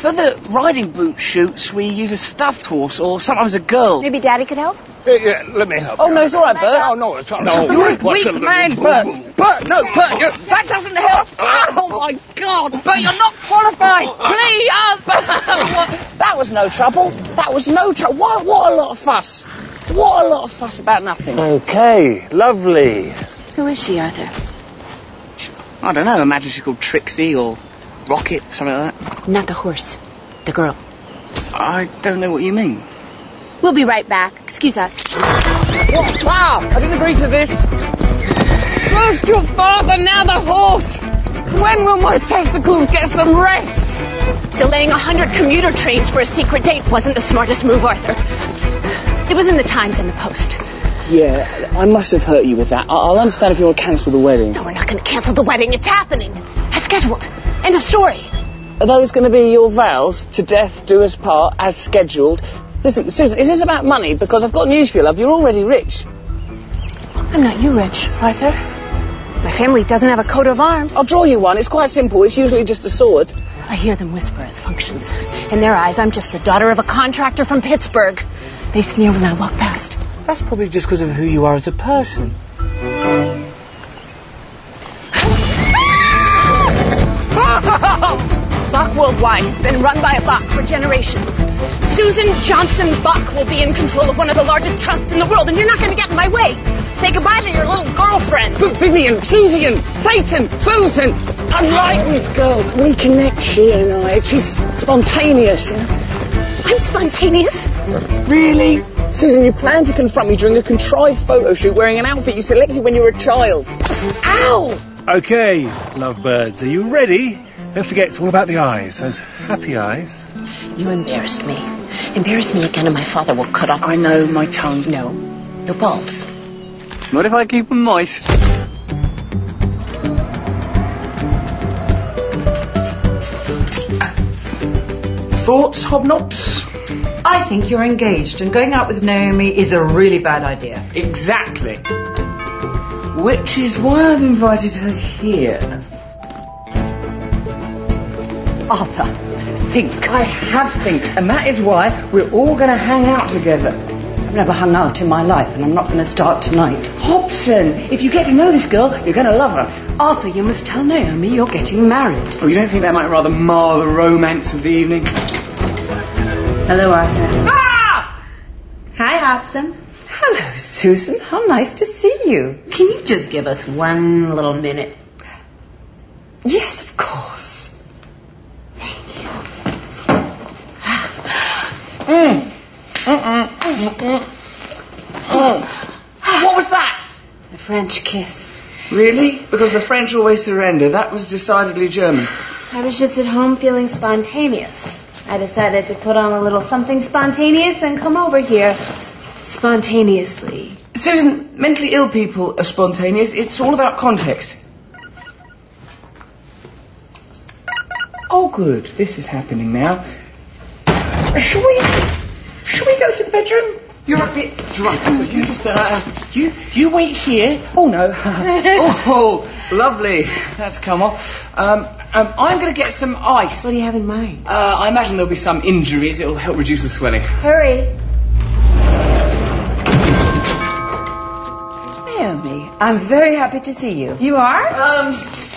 For the riding boot shoots, we use a stuffed horse or sometimes a girl. Maybe Daddy could help? Yeah, yeah, let me help Oh, you. no, it's all right, Bert. Oh, no, it's all right. No, You're a what's weak a- man, Bert. Bert, no, Bert, you're, that doesn't help. Oh, my God. Bert, you're not qualified. Please. Oh, that was no trouble. That was no trouble. What, what a lot of fuss. What a lot of fuss about nothing. Okay, lovely. Who is she, Arthur? I don't know. Imagine she's called Trixie or Rocket, something like that. Not the horse. The girl. I don't know what you mean. We'll be right back. Excuse us. What? Wow, I didn't agree to this. First your father, now the horse. When will my testicles get some rest? Delaying a hundred commuter trains for a secret date wasn't the smartest move, Arthur. It was in the Times and the Post. Yeah, I must have hurt you with that. I- I'll understand if you want to cancel the wedding. No, we're not going to cancel the wedding. It's happening. As scheduled. End of story. Are those going to be your vows? To death do us part, as scheduled? Listen, Susan, is this about money? Because I've got news for you, love. You're already rich. I'm not you rich, Arthur. My family doesn't have a coat of arms. I'll draw you one. It's quite simple. It's usually just a sword. I hear them whisper at functions. In their eyes, I'm just the daughter of a contractor from Pittsburgh. They sneer when I walk past. That's probably just because of who you are as a person. Buck Worldwide has been run by a Buck for generations. Susan Johnson Buck will be in control of one of the largest trusts in the world, and you're not going to get in my way. Say goodbye to your little girlfriend. Vivian, Susan, Satan, Susan. I like this girl. We connect, she and I. She's spontaneous, you know. I'm spontaneous. Really? Susan, you plan to confront me during a contrived photo shoot wearing an outfit you selected when you were a child. Ow! Okay, lovebirds, are you ready? Don't forget, it's all about the eyes, those happy eyes. You embarrassed me. Embarrass me again and my father will cut off... I know, my tongue. No, your balls. What if I keep them moist? Thoughts, Hobnobs? I think you're engaged, and going out with Naomi is a really bad idea. Exactly. Which is why I've invited her here. Arthur, think. I have think, and that is why we're all going to hang out together. I've never hung out in my life, and I'm not going to start tonight. Hobson, if you get to know this girl, you're going to love her. Arthur, you must tell Naomi you're getting married. Oh, you don't think that might rather mar the romance of the evening? Hello, Arthur. Ah! Hi, Hobson. Hello, Susan. How nice to see you. Can you just give us one little minute? Yes, of course. Mm. Mm-mm. Mm-mm. Mm. What was that? A French kiss. Really? Because the French always surrender. That was decidedly German. I was just at home feeling spontaneous. I decided to put on a little something spontaneous and come over here spontaneously. Susan, mentally ill people are spontaneous. It's all about context. Oh, good. This is happening now. Shall we... Shall we go to the bedroom? You're a bit drunk, so you just... Uh, you you wait here. Oh, no. Oh, lovely. That's come off. Um, um, I'm going to get some ice. What do you have in mind? Uh, I imagine there'll be some injuries. It'll help reduce the swelling. Hurry. Naomi, I'm very happy to see you. You are? Um...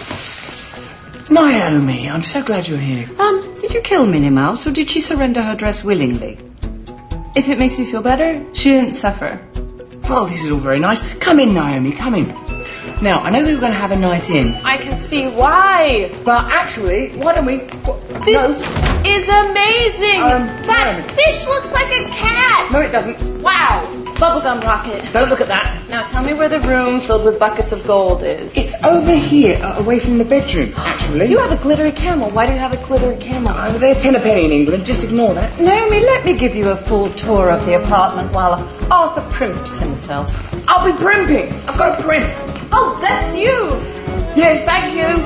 Naomi, I'm so glad you're here. Um, did you kill Minnie Mouse, or did she surrender her dress willingly? If it makes you feel better, she didn't suffer. Well, this is all very nice. Come in, Naomi, come in. Now, I know we were going to have a night in. I can see why. But actually, why don't we... This no. is amazing. Um, that Naomi. fish looks like a cat. No, it doesn't. Wow. Bubblegum rocket. Don't look at that. Now tell me where the room filled with buckets of gold is. It's over here, uh, away from the bedroom, actually. You have a glittery camel. Why do you have a glittery camel? Oh, they're ten a penny in England. Just ignore that. Naomi, let me give you a full tour of the apartment while Arthur primps himself. I'll be primping. I've got a primp. Oh, that's you. Yes, thank you.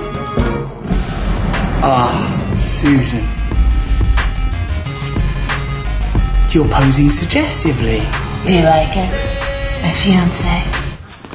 Ah, Susan. You're posing suggestively. Do you like it? My fiancé.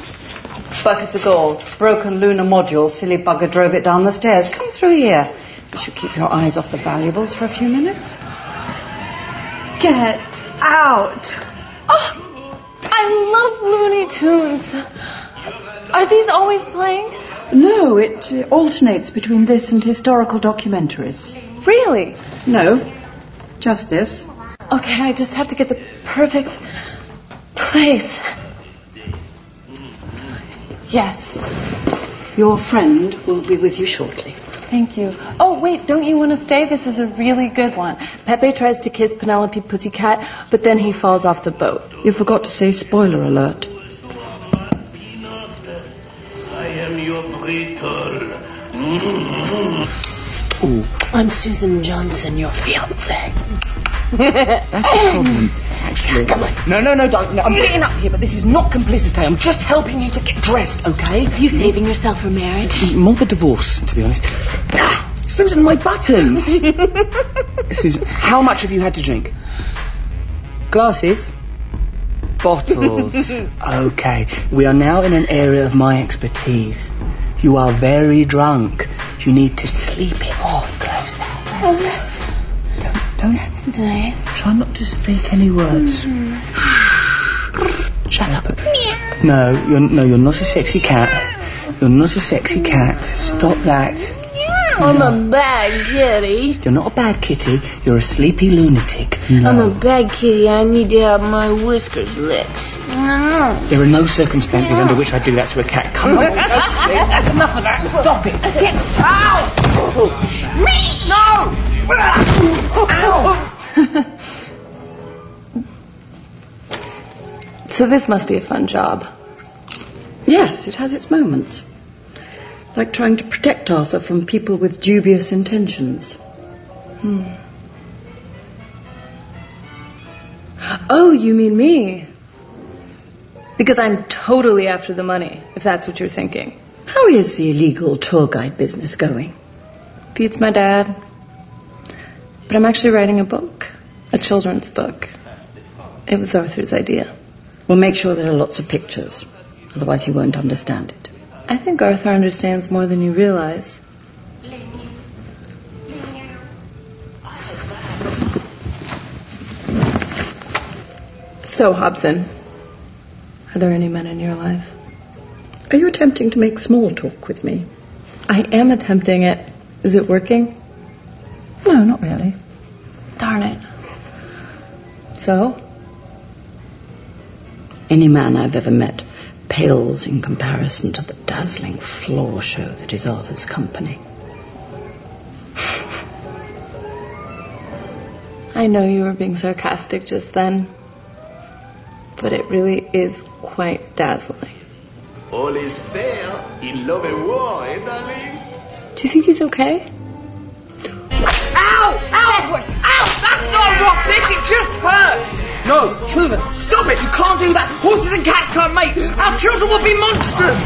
Buckets of gold. Broken lunar module. Silly bugger drove it down the stairs. Come through here. You should keep your eyes off the valuables for a few minutes. Get out. Oh, I love Looney Tunes. Are these always playing? No, it uh, alternates between this and historical documentaries. Really? No, just this. Okay, I just have to get the perfect place. Yes. Your friend will be with you shortly. Thank you. Oh, wait, don't you want to stay? This is a really good one. Pepe tries to kiss Penelope Pussycat, but then he falls off the boat. You forgot to say spoiler alert. I am your Brittle. Ooh. I'm Susan Johnson, your fiancée. That's the problem, actually. Come on. No, no, no, don't. No, I'm getting up here, but this is not complicity. I'm just helping you to get dressed, okay? Are you saving yourself for marriage? More the divorce, to be honest. Susan, my buttons! Susan, how much have you had to drink? Glasses? Bottles. Okay. We are now in an area of my expertise. You are very drunk. You need to sleep it off. Close that. Oh, that's... Don't. That's nice. Try not to speak any words. Mm-hmm. Shut up. No, you're no, you're not a sexy cat. You're not a sexy cat. Stop that. I'm a bad kitty. You're not a bad kitty. You're a sleepy lunatic. No. I'm a bad kitty. I need to have my whiskers licked. No. There are no circumstances under which I do that to a cat. Come on. That's enough of that. Stop it. Get out. Me. No. So this must be a fun job. Yes, it has its moments. Like trying to protect Arthur from people with dubious intentions. Hmm. Oh, you mean me? Because I'm totally after the money, if that's what you're thinking. How is the illegal tour guide business going? Beats my dad. But I'm actually writing a book. A children's book. It was Arthur's idea. We'll make sure there are lots of pictures. Otherwise he won't understand it. I think Arthur understands more than you realize. So, Hobson, are there any men in your life? Are you attempting to make small talk with me? I am attempting it. Is it working? No, not really. Darn it. So? Any man I've ever met pales in comparison to the dazzling floor show that is Arthur's company. I know you were being sarcastic just then, but it really is quite dazzling. All is fair in love and war, eh, darling? Do you think he's okay? Ow! Ow! Ow! That's not erotic, it just hurts! No, Susan, stop it! You can't do that! Horses and cats can't mate! Our children will be monsters!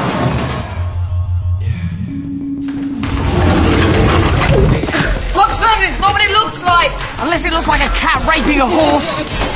Hobson, it's not what it looks like! Unless it looks like a cat raping a horse!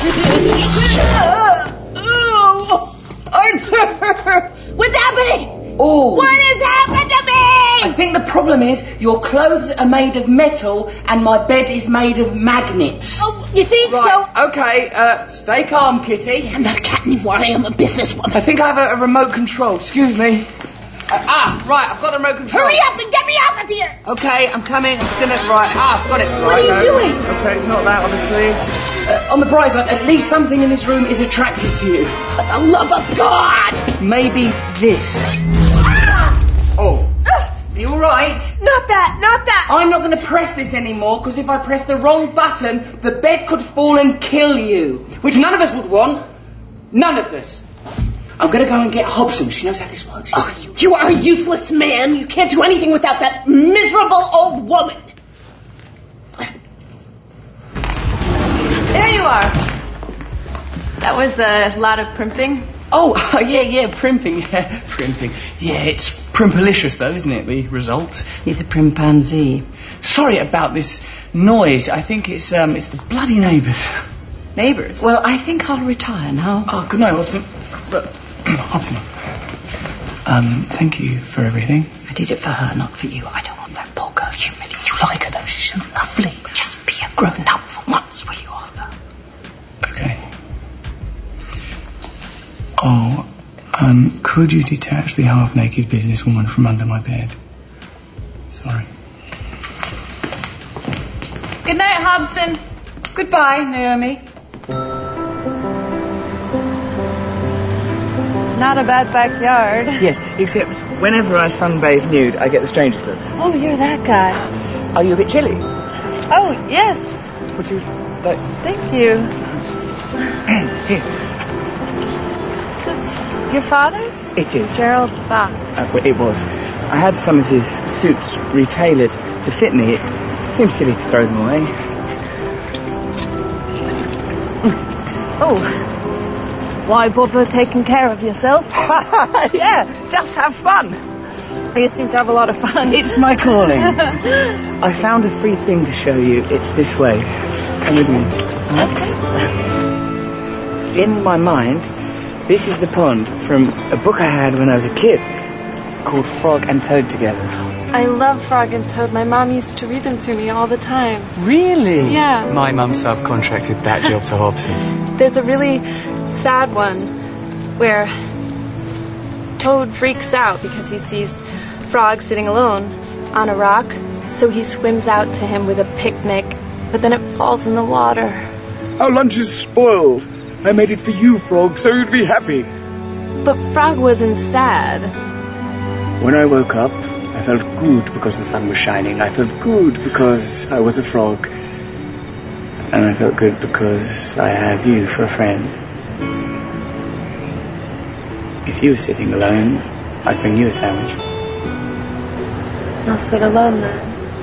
Arthur! What's happening? Oh. What has happened to me? I think the problem is your clothes are made of metal and my bed is made of magnets. Oh, you think right. so? Okay, uh, stay calm, Kitty. I'm not a cat anymore. I am a businesswoman. I think I have a, a remote control. Excuse me. Uh, ah, right, I've got the remote control. Hurry up and get me out of here! Okay, I'm coming. I'm just gonna... Right, ah, I've got it. What right, are you no. doing? Okay, it's not that, obviously. Uh, on the bright side, at least something in this room is attracted to you. For the love of God! Maybe this. Ah! Oh. Are you alright? Not that, not that! I'm not going to press this anymore, because if I press the wrong button, the bed could fall and kill you. Which none of us would want. None of us. I'm going to go and get Hobson. She knows how this works. Oh, you, you are a useless man. You can't do anything without that miserable old woman. There you are. That was a lot of primping. Oh, uh, yeah, yeah, primping, yeah, primping. Yeah, it's primpalicious, though, isn't it, the result? He's a primpanzee. Sorry about this noise. I think it's um, it's the bloody neighbours. Neighbours? Well, I think I'll retire now. Oh, good night, Hobson. But, Hobson, um, thank you for everything. I did it for her, not for you. I don't want that poor girl humiliated. You lie She's so lovely. Just be a grown-up for once, will you, Arthur? Okay. Oh, um, could you detach the half-naked businesswoman from under my bed? Sorry. Good night, Hobson. Goodbye, Naomi. Not a bad backyard. Yes, except whenever I sunbathe nude, I get the strangest looks. Oh, you're that guy. Are you a bit chilly? Oh, yes. Would you like... Thank you. Here. This is your father's? It is. Gerald Bach. Uh, well, it was. I had some of his suits retailored to fit me. It seems silly to throw them away. Oh. Why bother taking care of yourself? Yeah, just have fun. You seem to have a lot of fun. It's my calling. I found a free thing to show you. It's this way. Come with me. Okay. In my mind, this is the pond from a book I had when I was a kid called Frog and Toad Together. I love Frog and Toad. My mom used to read them to me all the time. Really? Yeah. My mum subcontracted that job to Hobson. There's a really sad one where Toad freaks out because he sees Frog sitting alone on a rock, so he swims out to him with a picnic, but then it falls in the water. Our lunch is spoiled. I made it for you, Frog, so you'd be happy. But Frog wasn't sad. When I woke up, I felt good because the sun was shining. I felt good because I was a frog. And I felt good because I have you for a friend. If you were sitting alone, I'd bring you a sandwich. I'll sit alone then.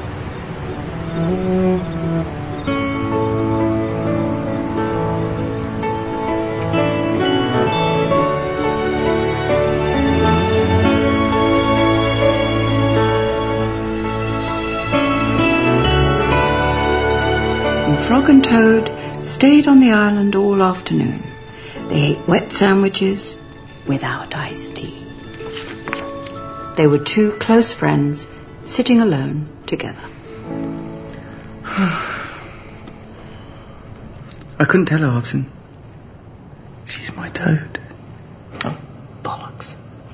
Frog and Toad stayed on the island all afternoon. They ate wet sandwiches without iced tea. They were two close friends sitting alone together. I couldn't tell her, Hobson. She's my Toad. Oh, bollocks.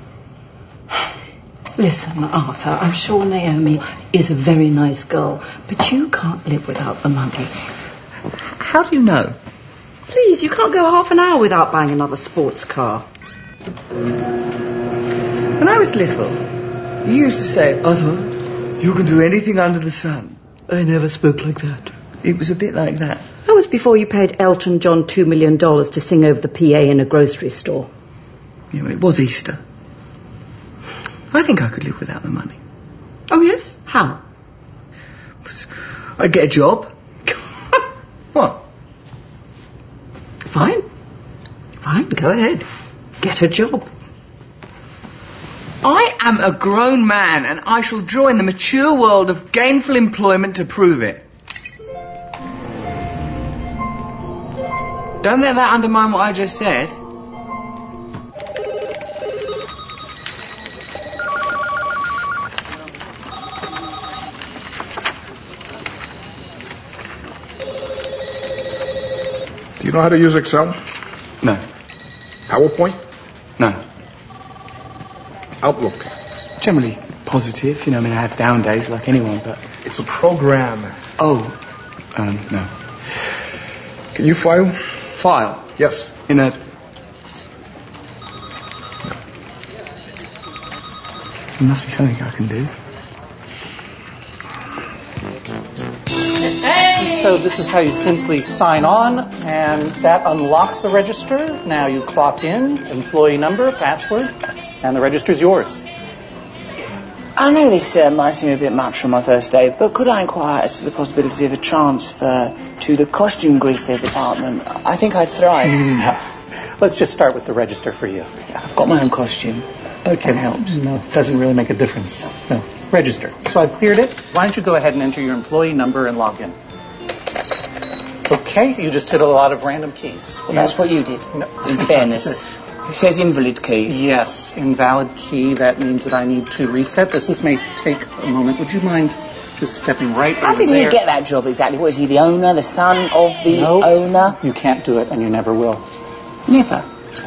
Listen, Arthur, I'm sure Naomi is a very nice girl, but you can't live without the money. How do you know? Please, you can't go half an hour without buying another sports car. When I was little, you used to say, Arthur, you can do anything under the sun. I never spoke like that. It was a bit like that. That was before you paid Elton John two million dollars to sing over the P A in a grocery store. Yeah, well, it was Easter. I think I could live without the money. Oh, yes? How? I'd get a job. What? Fine. Fine, go ahead. Get a job. I am a grown man and I shall join the mature world of gainful employment to prove it. Don't let that undermine what I just said. Do you know how to use Excel? No. PowerPoint? No. Outlook? Generally positive, you know, I mean, I have down days like anyone, but... It's a program. Oh, um, no. Can you file? File? Yes. In a... There must be something I can do. So this is how you simply sign on, and that unlocks the register. Now you clock in, employee number, password, and the register's yours. I know this uh, might seem a bit much for my first day, but could I inquire as to the possibility of a transfer to the costume greaser department? I think I'd thrive. No. Let's just start with the register for you. I've got my own costume. Okay. That helps. No, it doesn't really make a difference. No. Register. So I've cleared it. Why don't you go ahead and enter your employee number and log in? Okay, you just hit a lot of random keys. Well, that's what you did, no. In fairness. It says invalid key. Yes, invalid key. That means that I need to reset this. This may take a moment. Would you mind Just stepping right How over did there. he get that job exactly? What, is he the owner, the son of the No, owner? you can't do it, and you never will. Never.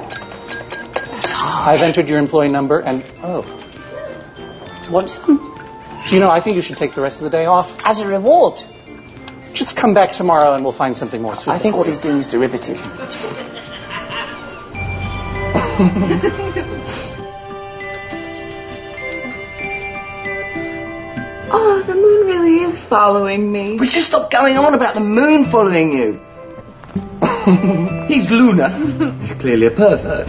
I've entered your employee number, and oh, Want some? do you know? I think you should take the rest of the day off. As a reward? Just come back tomorrow, and we'll find something more suitable. I think for what you. he's doing is derivative. Oh, the moon really is following me. Would you stop going on about the moon following you? He's lunar. He's clearly a pervert.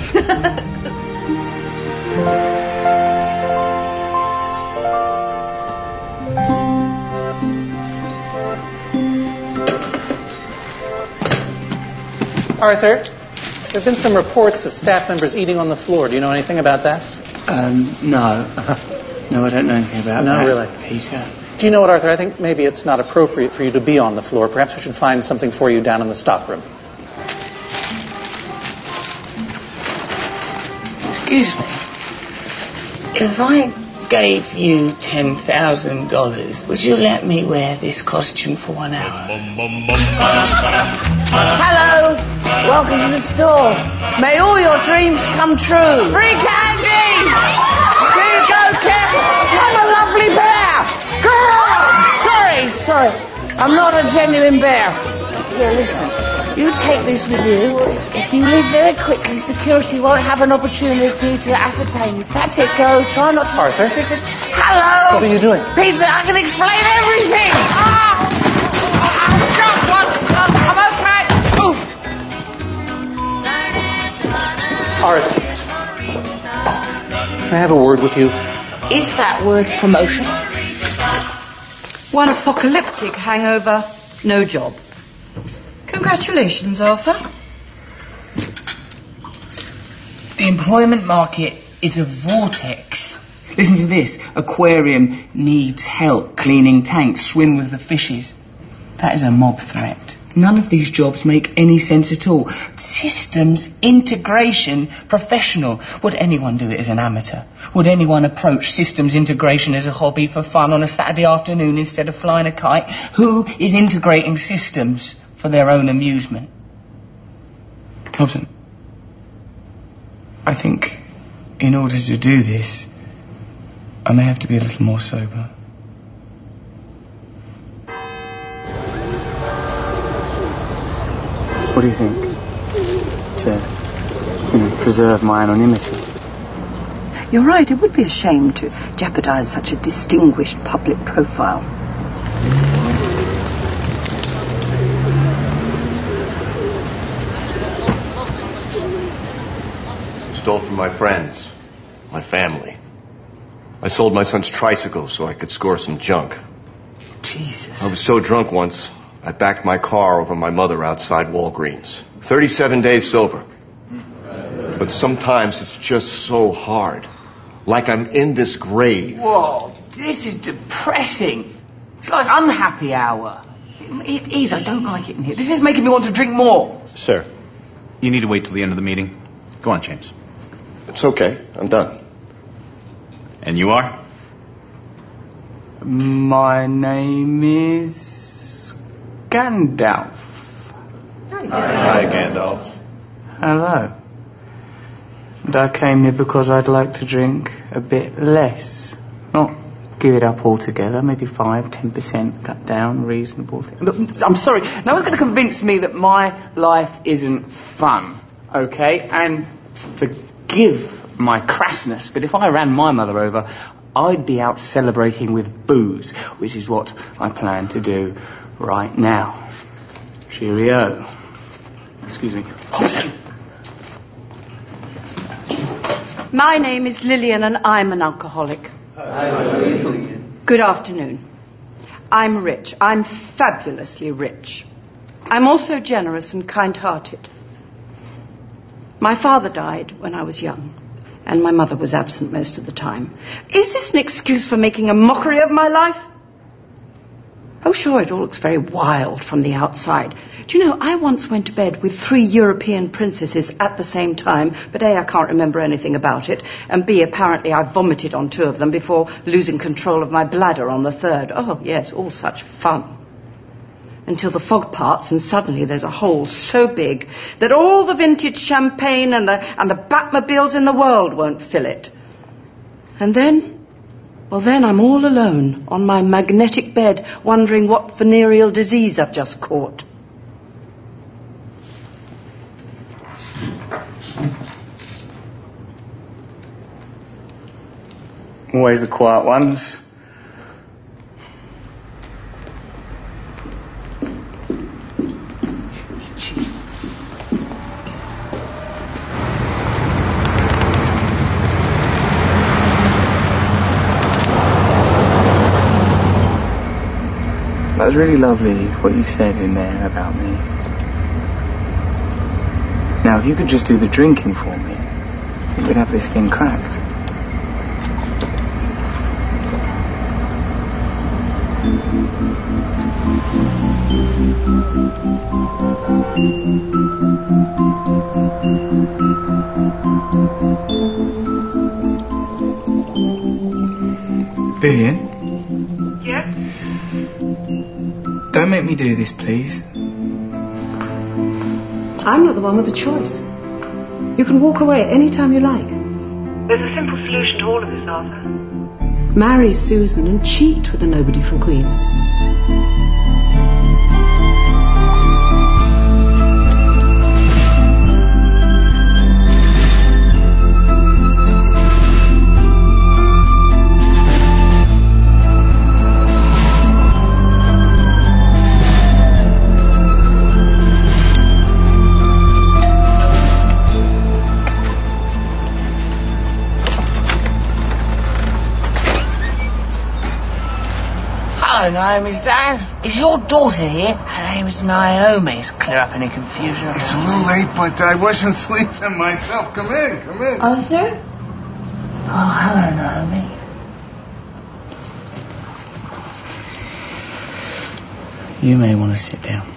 Arthur, there have been some reports of staff members eating on the floor. Do you know anything about that? Um, no. No, I don't know anything about No, that. really? Peter. Do you know what, Arthur? I think maybe it's not appropriate for you to be on the floor. Perhaps we should find something for you down in the stockroom. Excuse me. If I gave you ten thousand dollars, would you let me wear this costume for one hour? Hello. Welcome to the store. May all your dreams come true. Free candy. Here you go, Tim. I'm a lovely bear. Girl. Sorry, sorry. I'm not a genuine bear. Here, listen. You take this with you. If you leave very quickly, security won't have an opportunity to ascertain you. That's it, go. Try not to... Arthur? Suspicious. Hello! What are you doing? Peter, I can explain everything! Ah! I've got one! I'm okay! Arthur, can I have a word with you? Is that word promotion? One apocalyptic hangover, no job. Congratulations, Arthur. The employment market is a vortex. Listen to this. Aquarium needs help cleaning tanks, swim with the fishes. That is a mob threat. None of these jobs make any sense at all. Systems integration professional. Would anyone do it as an amateur? Would anyone approach systems integration as a hobby for fun on a Saturday afternoon instead of flying a kite? Who is integrating systems for their own amusement? Hobson, I think in order to do this, I may have to be a little more sober. What do you think? To, you know, preserve my anonymity. You're right, it would be a shame to jeopardize such a distinguished public profile. Stole from my friends, my family. I sold my son's tricycle so I could score some junk. Jesus. I was so drunk once, I backed my car over my mother outside Walgreens. thirty-seven days sober. But sometimes it's just so hard. Like I'm in this grave. Whoa, this is depressing. It's like unhappy hour. It is, I don't like it in here. This is making me want to drink more. Sir, you need to wait till the end of the meeting. Go on, James. It's okay, I'm done. And you are? My name is Gandalf. Hi, Gandalf. Hello. And I came here because I'd like to drink a bit less. Not give it up altogether, maybe five, ten percent cut down, reasonable thing. Look, I'm sorry, no one's going to convince me that my life isn't fun, okay? And forgive my crassness, but if I ran my mother over, I'd be out celebrating with booze, which is what I plan to do right now. Cheerio. Excuse me. Listen. My name is Lillian and I'm an alcoholic. Good afternoon. I'm rich. I'm fabulously rich. I'm also generous and kind-hearted. My father died when I was young, and my mother was absent most of the time. Is this an excuse for making a mockery of my life? Oh, sure, it all looks very wild from the outside. Do you know, I once went to bed with three European princesses at the same time, but A, I can't remember anything about it, and B, apparently I vomited on two of them before losing control of my bladder on the third. Oh, yes, all such fun. Until the fog parts and suddenly there's a hole so big that all the vintage champagne and the, and the Batmobiles in the world won't fill it. And then, well then I'm all alone on my magnetic bed wondering what venereal disease I've just caught. Always the quiet ones. That was really lovely, what you said in there about me. Now, if you could just do the drinking for me, I think we'd have this thing cracked. Vivian? Yes? Don't make me do this, please. I'm not the one with the choice. You can walk away any time you like. There's a simple solution to all of this, Arthur. Marry Susan and cheat with a nobody from Queens. Hello, Naomi's dad. Is your daughter here? Her name is Naomi. It's clear up any confusion. It's a little late, but I wasn't sleeping myself. Come in, come in. Arthur? Oh, hello, Naomi. You may want to sit down.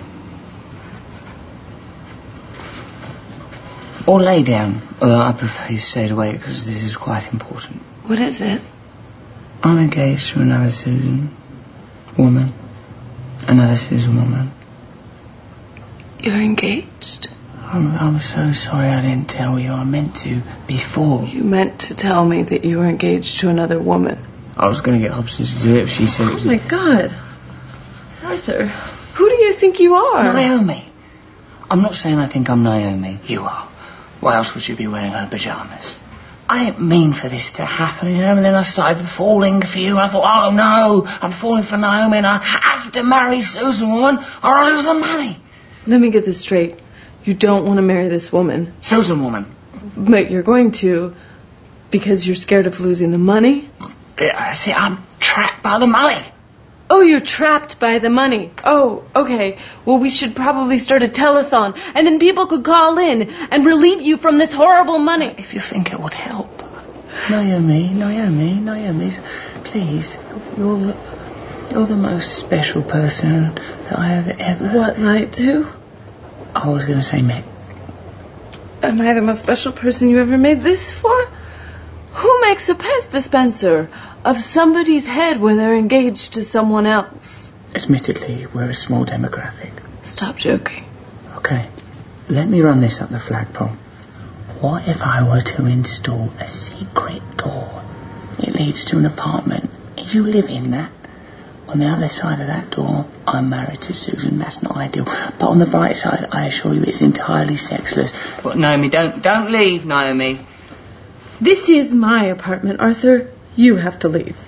Or lay down. Although I prefer you stayed awake because this is quite important. What is it? I'm engaged to another Susan woman. Another Susan woman. You're engaged? I'm, I'm so sorry I didn't tell you. I meant to before. You meant to tell me that you were engaged to another woman. I was going to get Hobson to do it if she said it was... Oh, my God. Arthur, who do you think you are? Naomi. I'm not saying I think I'm Naomi. You are. Why else would you be wearing her pyjamas? I didn't mean for this to happen, you know, and then I started falling for you, and I thought, oh no, I'm falling for Naomi, and I have to marry Susan, woman, or I'll lose the money. Let me get this straight. You don't want to marry this woman. Susan, woman. But you're going to because you're scared of losing the money? Yeah, see, I'm trapped by the money. Oh, you're trapped by the money. Oh, okay. Well, we should probably start a telethon, and then people could call in and relieve you from this horrible money. If you think it would help. Naomi, Naomi, Naomi, please, you're the, you're the most special person that I have ever... What, night two? I was going to say met. Am I the most special person you ever made this for? Who makes a Pez dispenser of somebody's head when they're engaged to someone else? Admittedly, we're a small demographic. Stop joking. Okay, let me run this up the flagpole. What if I were to install a secret door? It leads to an apartment. You live in that. On the other side of that door, I'm married to Susan. That's not ideal. But on the bright side, I assure you it's entirely sexless. But Naomi, don't don't leave, Naomi. This is my apartment, Arthur. You have to leave.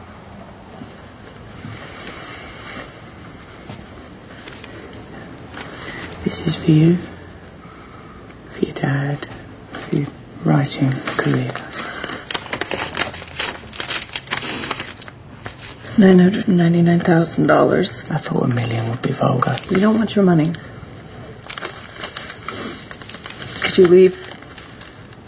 This is for you, for your dad, for your writing career. Nine hundred and ninety-nine thousand dollars. I thought a million would be vulgar. We don't want your money. Could you leave?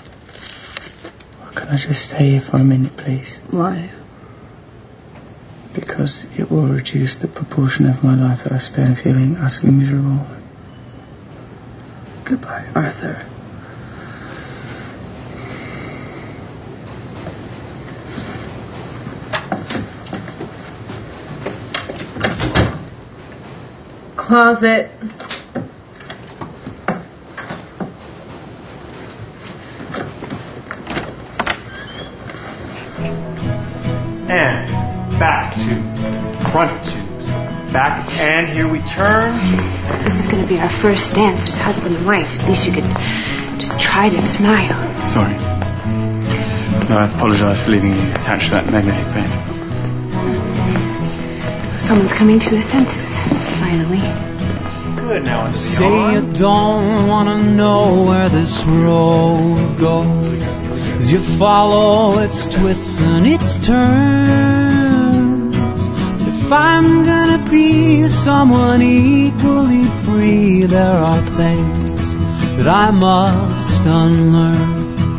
Can I just stay here for a minute, please? Why? because it will reduce the proportion of my life that I spend feeling utterly miserable. Goodbye, Arthur. Closet. And back to front tubes. Back, and here we turn. This is going to be our first dance as husband and wife. At least you could just try to smile. Sorry. No, I apologise for leaving you attached to that magnetic bed. Someone's coming to his senses, finally. Good, now I'm Say you don't want to know where this road goes, as you follow its twists and its turns. But if I'm gonna be someone equally free, there are things that I must unlearn.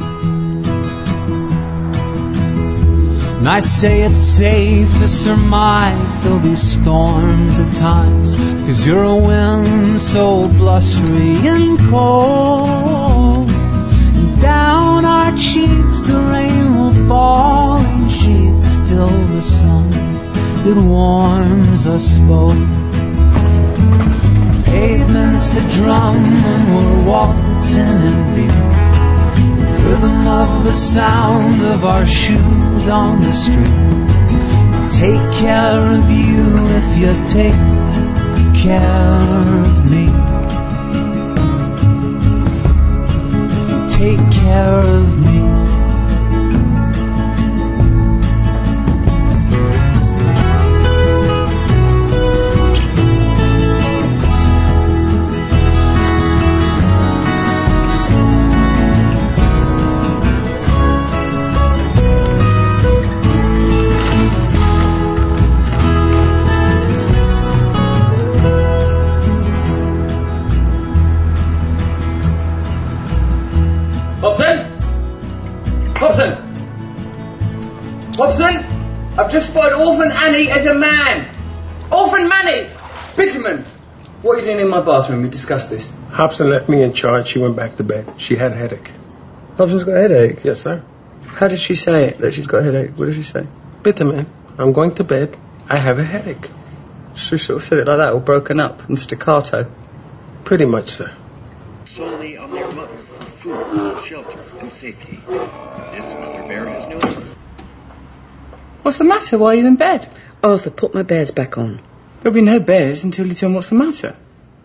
And I say it's safe to surmise there'll be storms at times, 'cause you're a wind so blustery and cold. And down our cheeks the rain will fall in sheets till the sun, it warms us both. Pavements that drum and we're waltzing in beat, rhythm of the sound of our shoes on the street. Take care of you if you take care of me. Take care of me. Hobson! Hobson! I've just spotted Orphan Annie as a man! Orphan Manny! Bitterman! What are you doing in my bathroom? We discussed this. Hobson left me in charge. She went back to bed. She had a headache. Hobson's got a headache? Yes, sir. How did she say it, that she's got a headache? What did she say? Bitterman, I'm going to bed. I have a headache. She sort of said it like that, all broken up and staccato. Pretty much, sir. Solely on their mother for food, shelter, and safety. This mother bear has no... What's the matter? Why are you in bed? Arthur, put my bears back on. There'll be no bears until you tell me what's the matter.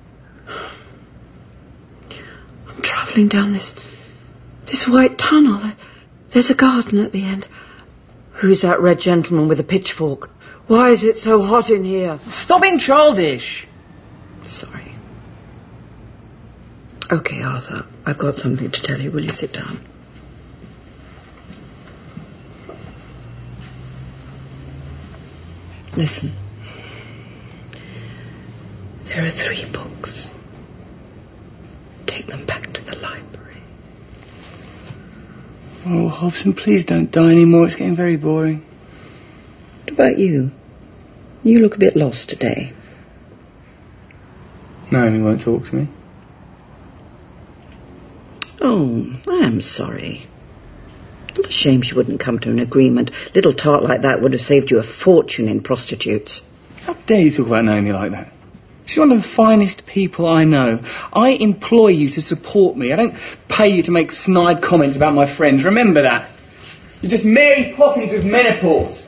I'm travelling down this... this white tunnel. There's a garden at the end. Who's that red gentleman with a pitchfork? Why is it so hot in here? Stop being childish. Sorry. Okay, Arthur, I've got something to tell you. Will you sit down? Listen. There are three books. Take them back to the library. Oh, Hobson, please don't die anymore. It's getting very boring. What about you? You look a bit lost today. Naomi won't talk to me. Oh, I am sorry. It's a shame she wouldn't come to an agreement. Little tart like that would have saved you a fortune in prostitutes. How dare you talk about Naomi like that? She's one of the finest people I know. I employ you to support me. I don't pay you to make snide comments about my friends. Remember that. You're just Mary Poppins with menopause.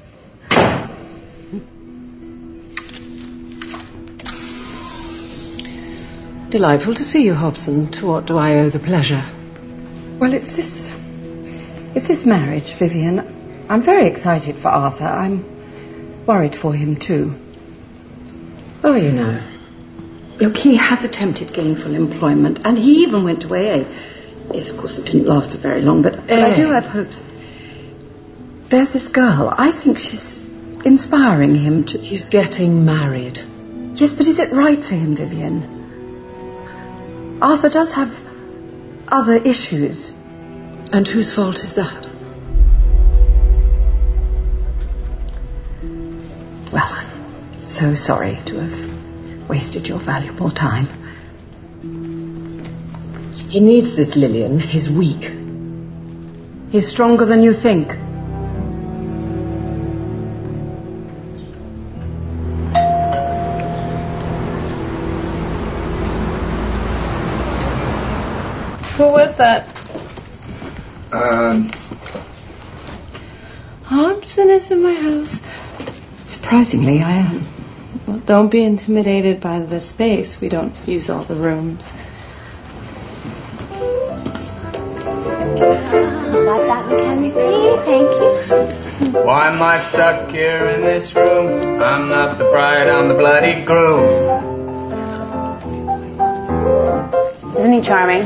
Delightful to see you, Hobson. To what do I owe the pleasure? Well, it's this... It's this marriage, Vivian. I'm very excited for Arthur. I'm worried for him, too. Oh, you know. Look, he has attempted gainful employment, and he even went to A A. Yes, of course, it didn't last for very long, but, but I do have hopes. There's this girl. I think she's inspiring him to... He's getting married. Yes, but is it right for him, Vivian? Arthur does have other issues. And whose fault is that? Well, so sorry to have wasted your valuable time. He needs this, Lillian. He's weak. He's stronger than you think. Who was that? Um... Hobson is in my house. Surprisingly, I am. Well, don't be intimidated by the space. We don't use all the rooms. Got that, Mackenzie? Thank you. Why am I stuck here in this room? I'm not the bride, I'm the bloody groom. Isn't he charming?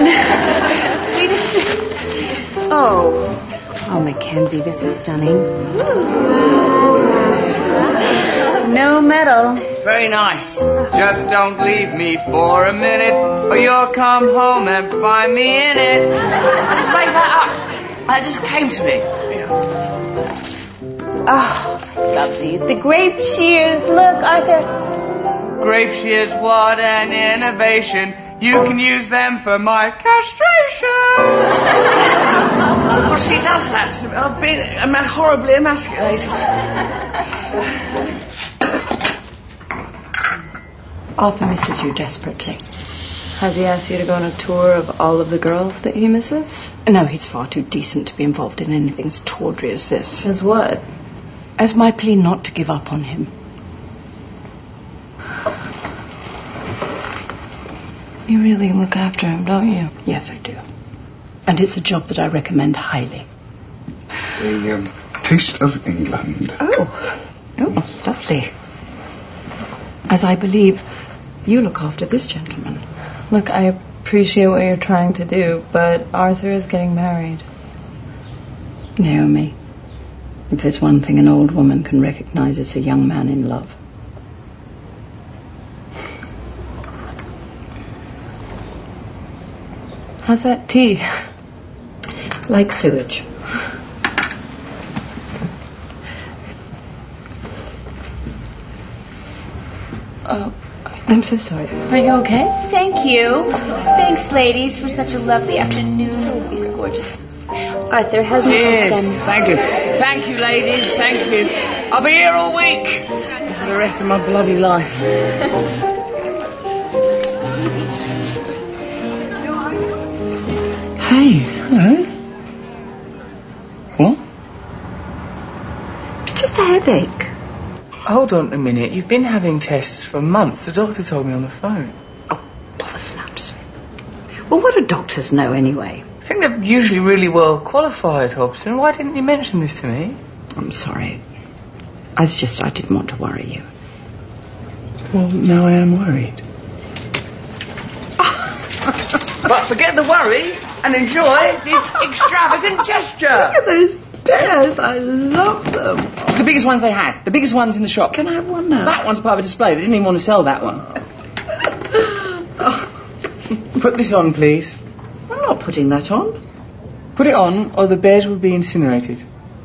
Oh. Oh, Mackenzie, this is stunning. No metal. Very nice. Just don't leave me for a minute, or you'll come home and find me in it. I just made that up. That just came to me. Oh, love these. The grape shears. Look, Arthur. Grape shears, what an innovation. You can use them for my castration. Of course, he does that. I've been I'm horribly emasculated. Arthur misses you desperately. Has he asked you to go on a tour of all of the girls that he misses? No, he's far too decent to be involved in anything as tawdry as this. As what? As my plea not to give up on him. You really look after him, don't you? Yes, I do. And it's a job that I recommend highly. A um, taste of England. Oh, oh, lovely. As I believe you look after this gentleman. Look, I appreciate what you're trying to do, but Arthur is getting married. Naomi, if there's one thing an old woman can recognize, it's a young man in love. How's that tea? Like sewage. Oh, I'm so sorry. Are you okay? Thank you. Thanks, ladies, for such a lovely afternoon. He's gorgeous. Arthur, how's your Cheers. husband? Thank you. Thank you, ladies. Thank you. I'll be here all week. For the rest of my bloody life. Hey, hello. What? It's just a headache. Hold on a minute. You've been having tests for months. The doctor told me on the phone. Oh, bother snaps. Well, what do doctors know anyway? I think they're usually really well qualified, Hobson. Why didn't you mention this to me? I'm sorry. It's just I didn't want to worry you. Well, now I am worried. But forget the worry and enjoy this extravagant gesture. Look at those bears. I love them. It's the biggest ones they had. The biggest ones in the shop. Can I have one now? That one's part of a display. They didn't even want to sell that one. Oh. Put this on, please. I'm not putting that on. Put it on, or the bears will be incinerated.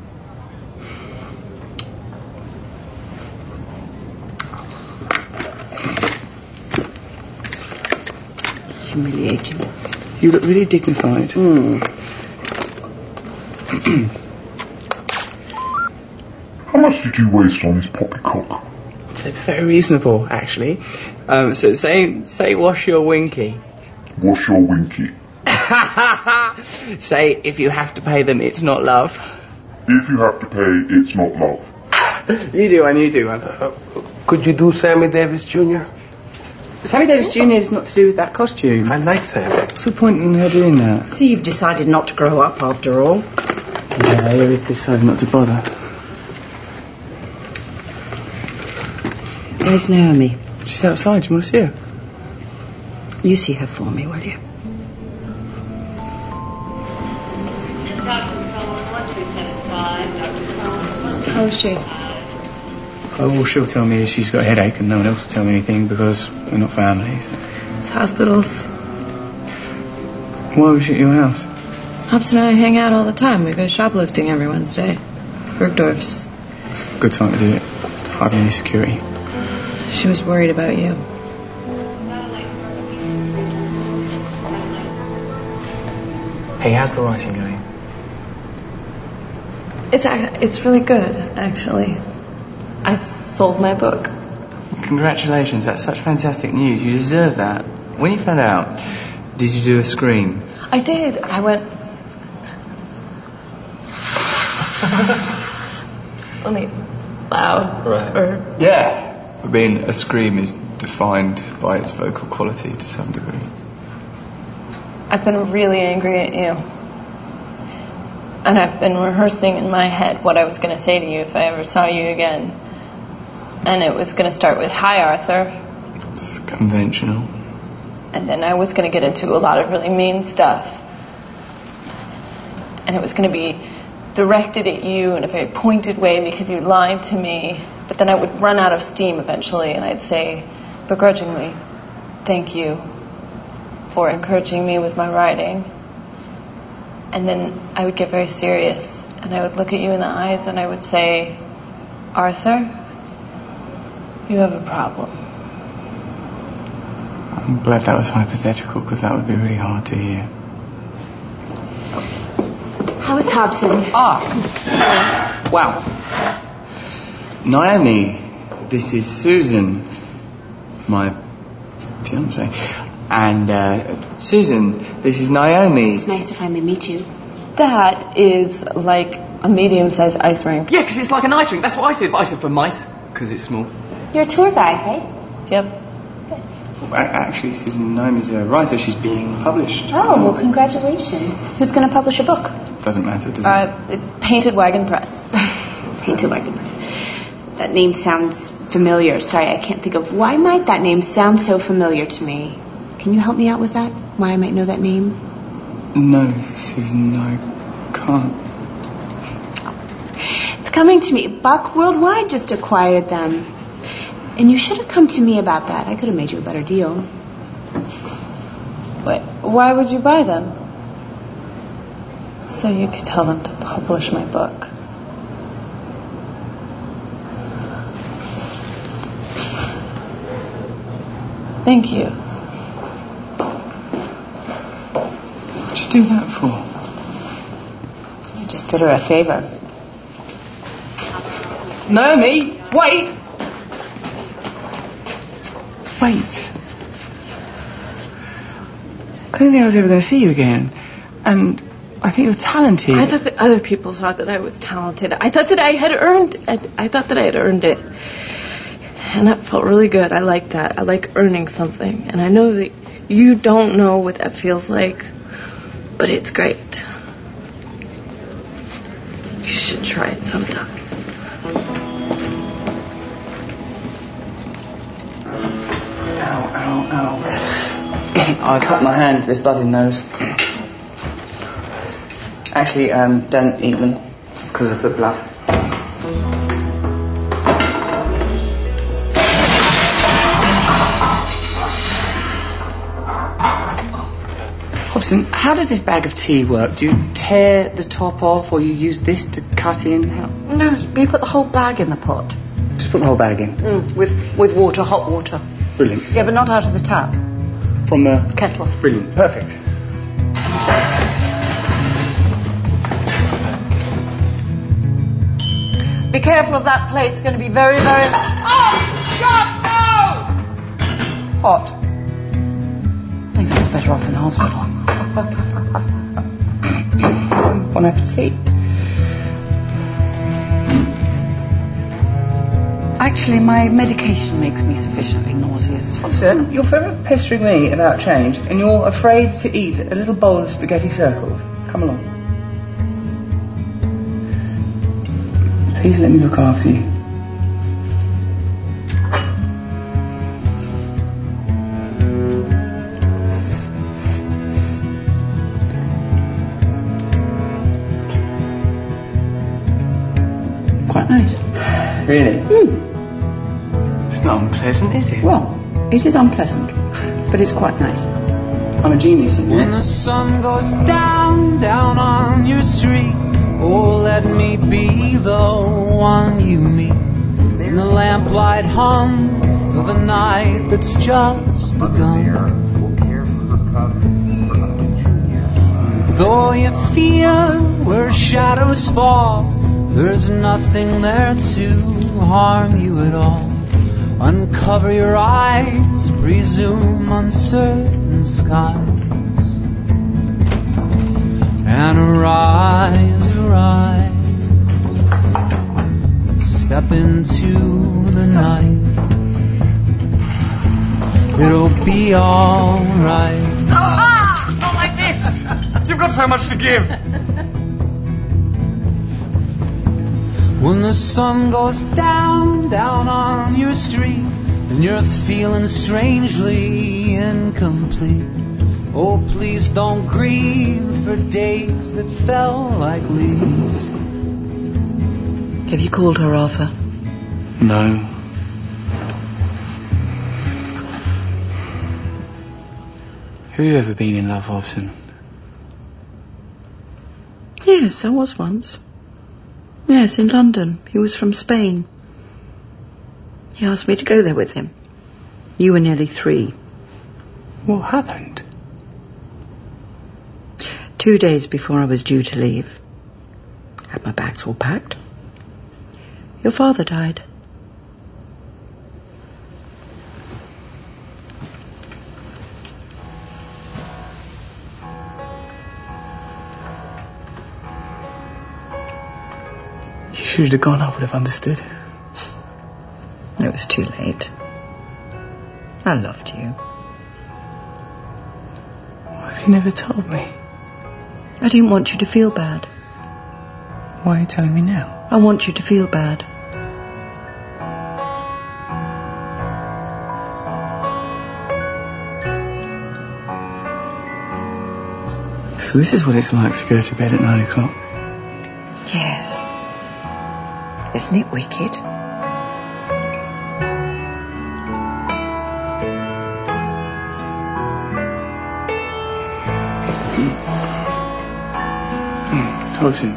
Humiliating. You look really dignified. Mm. How much did you waste on this poppycock? They're very reasonable, actually. Um, so say, say, wash your winky. Wash your winky. Say, if you have to pay them, it's not love. If you have to pay, it's not love. You do, and you do. Uh, could you do Sammy Davis Junior? Sammy Davis Junior is not to do with that costume. I like Sammy. What's the point in her doing that? See, you've decided not to grow up after all. Yeah, you've decided not to bother. Where's Naomi? She's outside. Do you want to see her? You see her for me, will you? How is she? Oh, all she'll tell me is she's got a headache, and no one else will tell me anything because we're not family. So. It's hospitals. Why was she at your house? Hobson and I hang out all the time. We go shoplifting every Wednesday. Bergdorf's. It's a good time to do it. Hardly any security. She was worried about you. Hey, how's the writing going? It's act- it's really good, actually. I sold my book. Congratulations, that's such fantastic news. You deserve that. When you found out, did you do a scream? I did. I went... Only loud. Right. Or... Yeah. I mean, a scream is defined by its vocal quality to some degree. I've been really angry at you. And I've been rehearsing in my head what I was going to say to you if I ever saw you again. And it was going to start with, "Hi, Arthur." It's conventional. And then I was going to get into a lot of really mean stuff. And it was going to be directed at you in a very pointed way because you lied to me. But then I would run out of steam eventually, and I'd say, begrudgingly, "Thank you for encouraging me with my writing." And then I would get very serious, and I would look at you in the eyes, and I would say, "Arthur, you have a problem." I'm glad that was hypothetical, because that would be really hard to hear. How is Hobson? Ah! Wow. Naomi, this is Susan, my fiancée. And, uh, Susan, this is Naomi. It's nice to finally meet you. That is like a medium-sized ice rink. Yeah, because it's like an ice rink. That's what I said, but I said for mice, because it's small. You're a tour guide, right? Yep. Actually, Susan, Naomi's a writer. She's being published. Oh, well, congratulations. Who's going to publish a book? Doesn't matter, does it? Uh, Painted Wagon Press. Painted Wagon Press. That name sounds familiar. Sorry, I can't think of... Why might that name sound so familiar to me? Can you help me out with that? Why I might know that name? No, Susan, I can't. It's coming to me. Buck Worldwide just acquired them. And you should have come to me about that. I could have made you a better deal. Wait, why would you buy them? So you could tell them to publish my book. Thank you. What'd you do that for? I just did her a favor. Naomi, wait! Wait. I didn't think I was ever going to see you again. And I think you're talented. I thought that other people thought that I was talented. I thought that I had earned it. I thought that I had earned it. And that felt really good. I like that. I like earning something. And I know that you don't know what that feels like, but it's great. You should try it sometime. Ow, ow, ow. I cut my hand with this bloody nose. Actually, um, don't eat them because of the blood. Hobson, how does this bag of tea work? Do you tear the top off, or you use this to cut in? How? No, you put the whole bag in the pot. Just put the whole bag in. Mm, with with water, hot water. Brilliant. Yeah, but not out of the tap. From the kettle. Brilliant. Perfect. Be careful of that plate. It's going to be very, very... Oh! God, no! Hot. I think I was better off in the hospital. Bon appetit. Actually, my medication makes me sufficiently nauseous. Hobson, you're forever pestering me about change, and you're afraid to eat a little bowl of spaghetti circles. Come along. Please let me look after you. Quite nice. Really? Mm. It's not unpleasant, is it? Well, it is unpleasant, but it's quite nice. I'm a genius in When it. the sun goes down, down on your street, oh, let me be the one you meet. In the lamplight hum of a night that's just begun. Though you fear where shadows fall, there's nothing there to harm you at all. Uncover your eyes, presume uncertain skies, and arise, arise, step into the night. It'll be alright. Ah! Not like this! You've got so much to give. When the sun goes down, down on your street, and you're feeling strangely incomplete, oh, please don't grieve for days that fell like leaves. Have you called her, Arthur? No. Have you ever been in love, Hobson? Yes, I was once. Yes, in London. He was from Spain. He asked me to go there with him. You were nearly three. What happened? Two days before I was due to leave. Had my bags all packed. Your father died. You should have gone. I would have understood. It was too late. I loved you. Why have you never told me? I didn't want you to feel bad. Why are you telling me now? I want you to feel bad. So this is what it's like to go to bed at nine o'clock? Yes. Isn't it wicked? Hobson.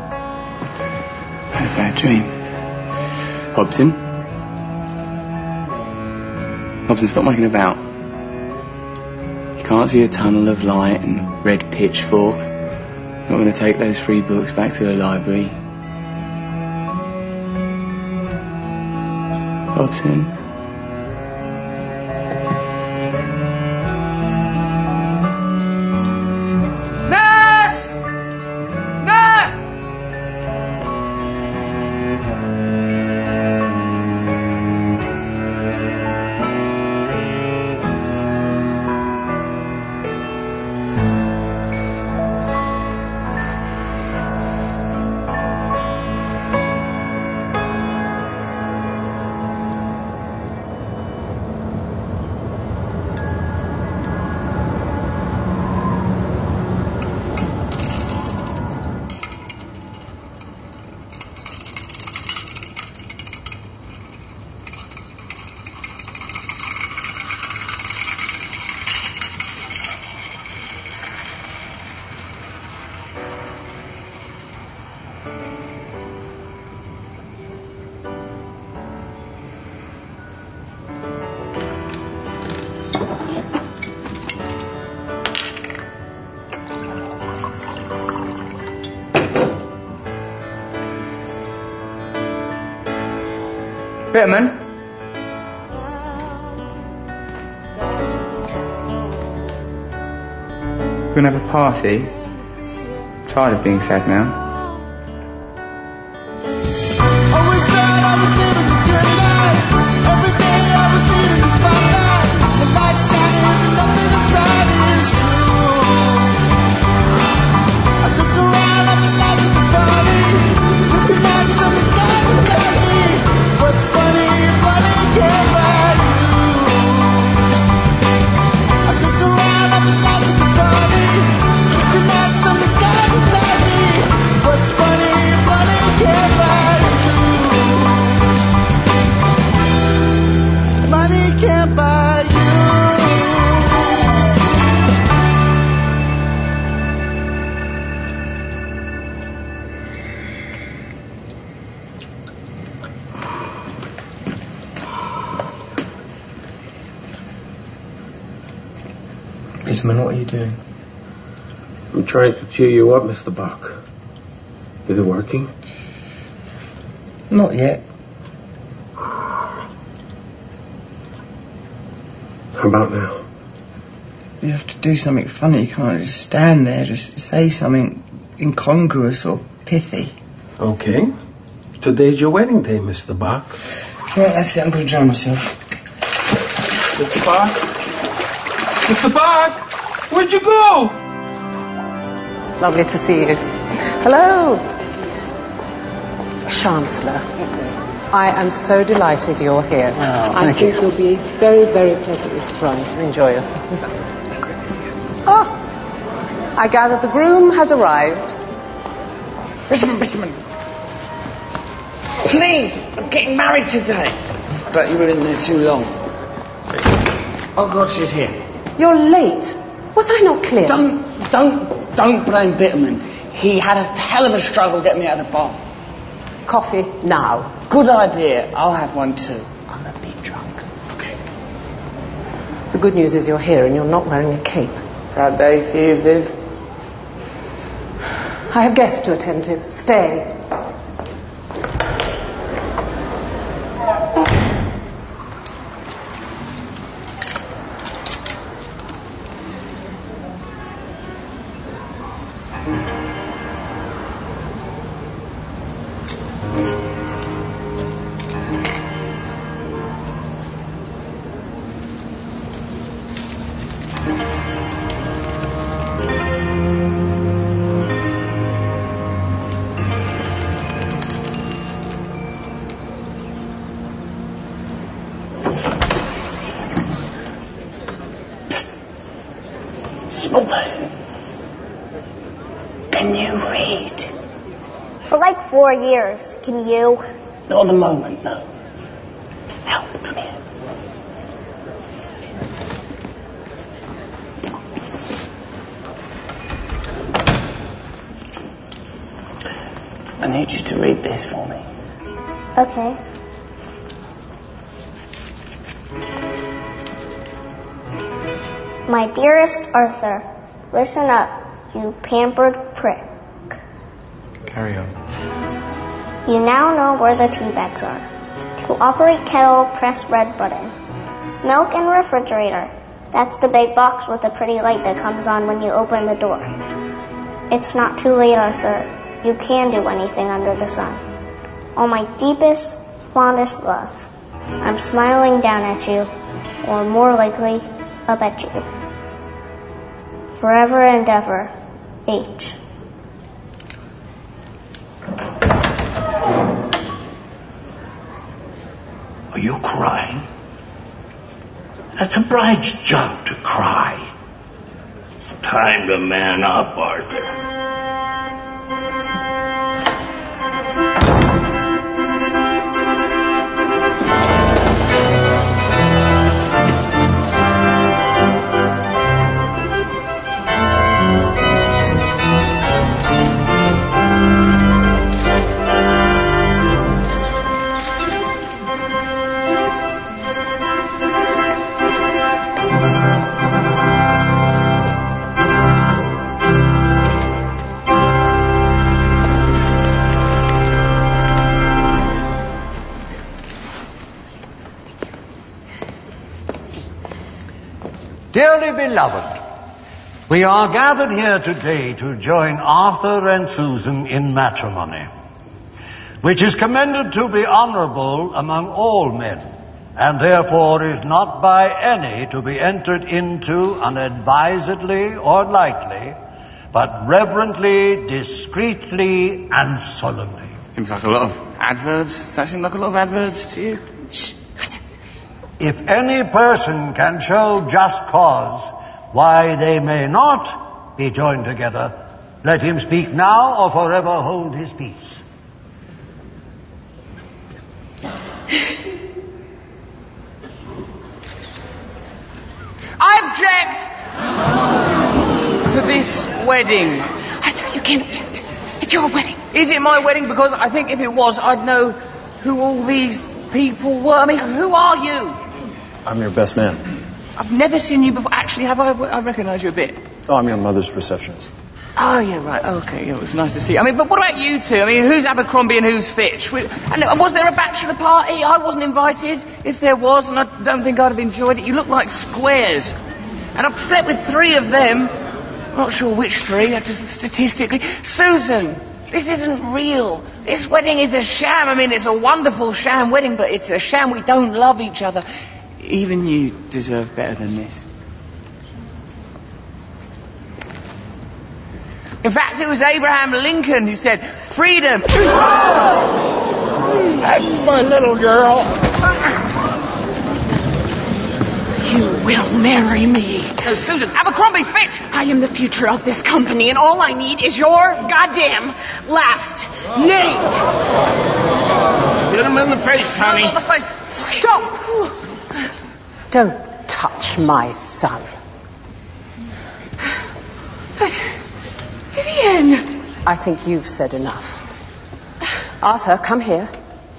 I had a bad dream. Hobson? Hobson, stop making about. You can't see a tunnel of light and red pitchfork. You're not going to take those three books back to the library. Hobson? Bitterman? We're gonna have a party. I'm tired of being sad now. Bitterman, what are you doing? I'm trying to cheer you up, Mister Bach. Is it working? Not yet. How about now? You have to do something funny. You can't just stand there, just say something incongruous or pithy. Okay. Today's your wedding day, Mister Bach. Well, that's it. I'm going to drown myself. Mister Bach? Mister Bach! Where'd you go? Lovely to see you. Hello. Chancellor. I am so delighted you're here. Oh, I thank think you. you'll be very, very pleasantly surprised. Enjoy yourself. Oh, I gather the groom has arrived. Bitterman, Bitterman. Please, I'm getting married today. But you were in there too long. Oh, God, she's here. You're late. Was I not clear? Don't, don't, don't blame Bitterman. He had a hell of a struggle getting me out of the bath. Coffee now. Good idea. I'll have one too. I'm a bit drunk. Okay. The good news is you're here and you're not wearing a cape. Proud day for you, Viv. I have guests to attend to. Stay. Small person. Can you read? For like four years. Can you? Not at the moment, no. Help, come here. I need you to read this for me. Okay. My dearest Arthur, listen up, you pampered prick. Carry on. You now know where the tea bags are. To operate kettle, press red button. Milk and refrigerator. That's the big box with the pretty light that comes on when you open the door. It's not too late, Arthur. You can do anything under the sun. All my deepest, fondest love. I'm smiling down at you, or more likely, up at you. Forever and ever, H. Are you crying? That's a bride's job to cry. It's time to man up, Arthur. Dearly beloved, we are gathered here today to join Arthur and Susan in matrimony, which is commended to be honourable among all men, and therefore is not by any to be entered into unadvisedly or lightly, but reverently, discreetly, and solemnly. Seems like a lot of adverbs. Does that seem like a lot of adverbs to you? Shh. If any person can show just cause why they may not be joined together, let him speak now or forever hold his peace. I object to this wedding. Arthur, you can't object. It's your wedding. Is it my wedding? Because I think if it was, I'd know who all these people were. I mean, who are you? I'm your best man. I've never seen you before. Actually, have I? I recognise you a bit. Oh, I'm your mother's receptionist. Oh, yeah, right. Okay, yeah, it was nice to see you. I mean, but what about you two? I mean, who's Abercrombie and who's Fitch? And was there a bachelor party? I wasn't invited. If there was, and I don't think I'd have enjoyed it. You look like squares. And I've slept with three of them. Not sure which three, just statistically. Susan, this isn't real. This wedding is a sham. I mean, it's a wonderful sham wedding, but it's a sham. We don't love each other. Even you deserve better than this. In fact, it was Abraham Lincoln who said, freedom. That's my little girl. You will marry me. No, Susan, Abercrombie, Fitch. I am the future of this company, and all I need is your goddamn last name. Hit him in the face, honey. No, not the face. Stop! Don't touch my son. But... Vivian! I think you've said enough. Arthur, come here.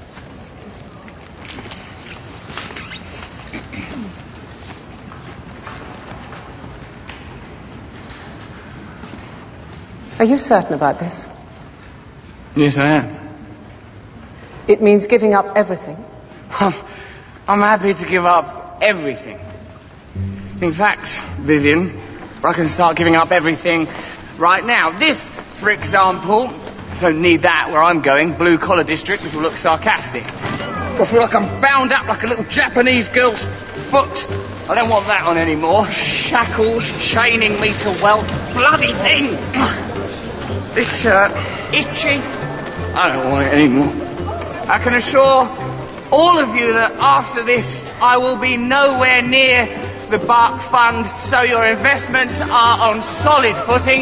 Are you certain about this? Yes, I am. It means giving up everything. I'm happy to give up everything. In fact, Vivian, I can start giving up everything right now. This, for example, don't need that where I'm going, blue collar district, which will look sarcastic. I feel like I'm bound up like a little Japanese girl's foot. I don't want that on anymore. Shackles chaining me to wealth. Bloody thing! This shirt, itchy. I don't want it anymore. I can assure all of you that after this, I will be nowhere near the Bark Fund, so your investments are on solid footing.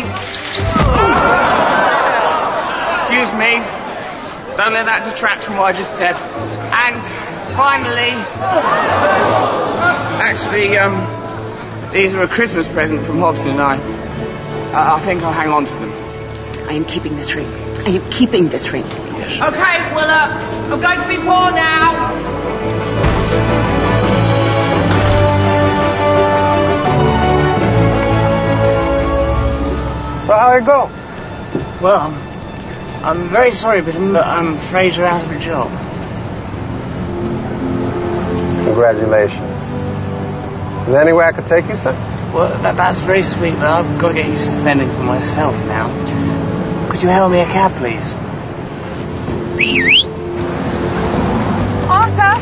Excuse me. Don't let that detract from what I just said. And finally, actually, um, these are a Christmas present from Hobson and I. Uh, I think I'll hang on to them. I am keeping this ring. I am keeping this ring. Yes. Okay, well, uh, I'm going to be poor now. So how'd it go? Well, I'm very sorry, but I'm, I'm afraid you're out of a job. Congratulations. Is there any way I could take you, sir? Well, that, that's very sweet, but I've got to get used to fending for myself now. Could you hail me a cab, please? Arthur!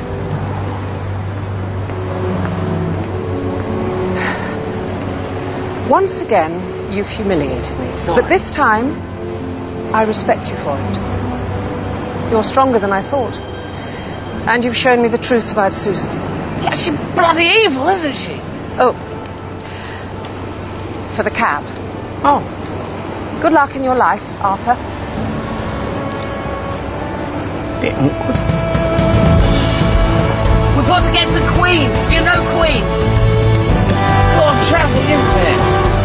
Once again, you've humiliated me. Sorry. But this time, I respect you for it. You're stronger than I thought. And you've shown me the truth about Susan. Yeah, she's bloody evil, isn't she? Oh. For the cab. Oh. Good luck in your life, Arthur. Bit awkward. We've got to get to Queens. Do you know Queens? It's a lot of traffic, isn't it?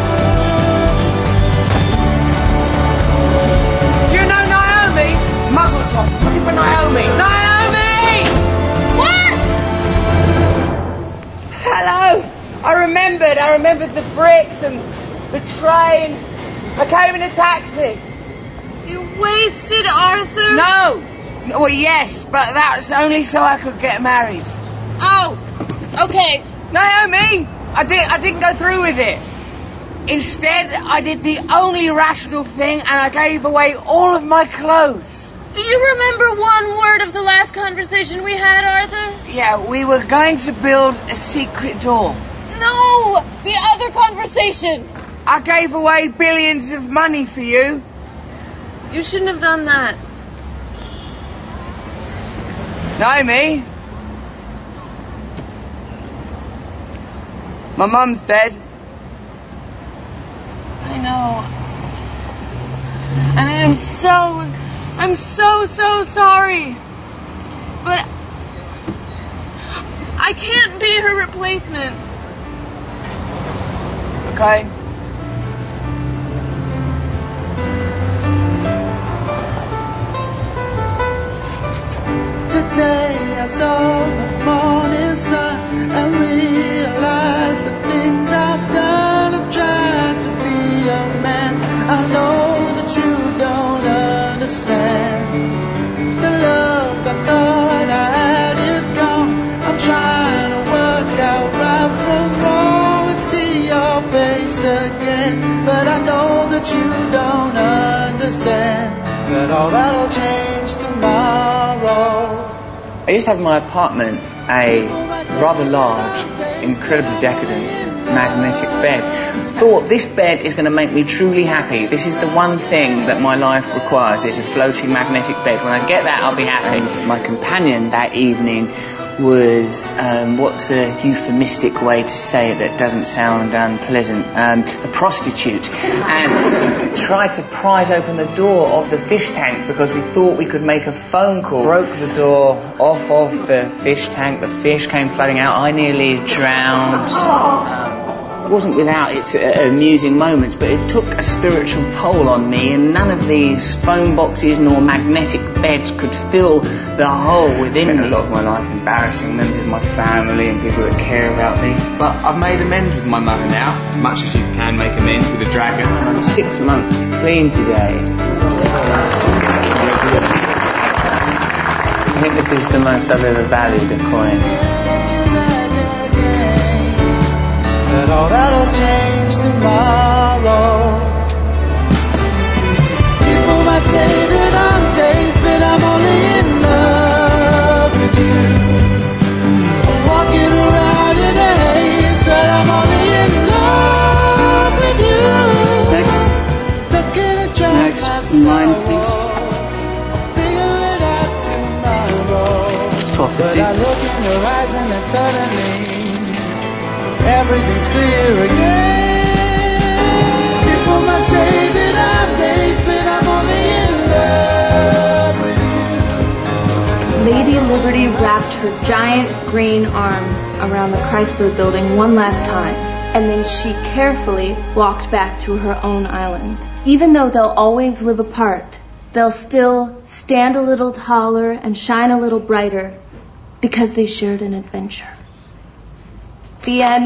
Do you know Naomi? Muzzle top. Looking for Naomi. Naomi! What? Hello. I remembered. I remembered the bricks and the train. I came in a taxi. You wasted Arthur? No. Well, yes, but that's only so I could get married. Oh, okay. Naomi, I did. I didn't go through with it. Instead, I did the only rational thing, and I gave away all of my clothes. Do you remember one word of the last conversation we had, Arthur? Yeah, we were going to build a secret door. No, the other conversation. I gave away billions of money for you. You shouldn't have done that. Naomi? My mum's dead. I know. And I am so, I'm so, so sorry. But I can't be her replacement. Okay. Today I saw the morning sun and realized again. But I know that you don't understand that all that'll change tomorrow. I used to have in my apartment a rather large, incredibly decadent, magnetic bed. Thought, this bed is going to make me truly happy. This is the one thing that my life requires, is a floating magnetic bed. When I get that, I'll be happy. My companion that evening was, um, what's a euphemistic way to say it that doesn't sound unpleasant, um, a prostitute, and tried to prise open the door of the fish tank because we thought we could make a phone call. Broke the door off of the fish tank, the fish came flooding out, I nearly drowned. Um, It wasn't without its uh, amusing moments, but it took a spiritual toll on me, and none of these phone boxes nor magnetic beds could fill the hole within me. I spent a lot of my life embarrassing members of my family and people that care about me. But I've made amends with my mother now, much as you can make amends with a dragon. I'm six months clean today. I think this is the most I've ever valued a coin. That all that'll change tomorrow. People might say that I'm dazed, but I'm only in love with you. I'm walking around in a haze, but I'm only in love with you. Next. Looking at your Next. Mine, please. Figure it out tomorrow. twelve fifty. But I look in your eyes and then suddenly everything's clear again. People might say that I'm dazed, but I'm only in love with you. Lady Liberty wrapped her giant green arms around the Chrysler building one last time, and then she carefully walked back to her own island. Even though they'll always live apart, they'll still stand a little taller and shine a little brighter because they shared an adventure. The end.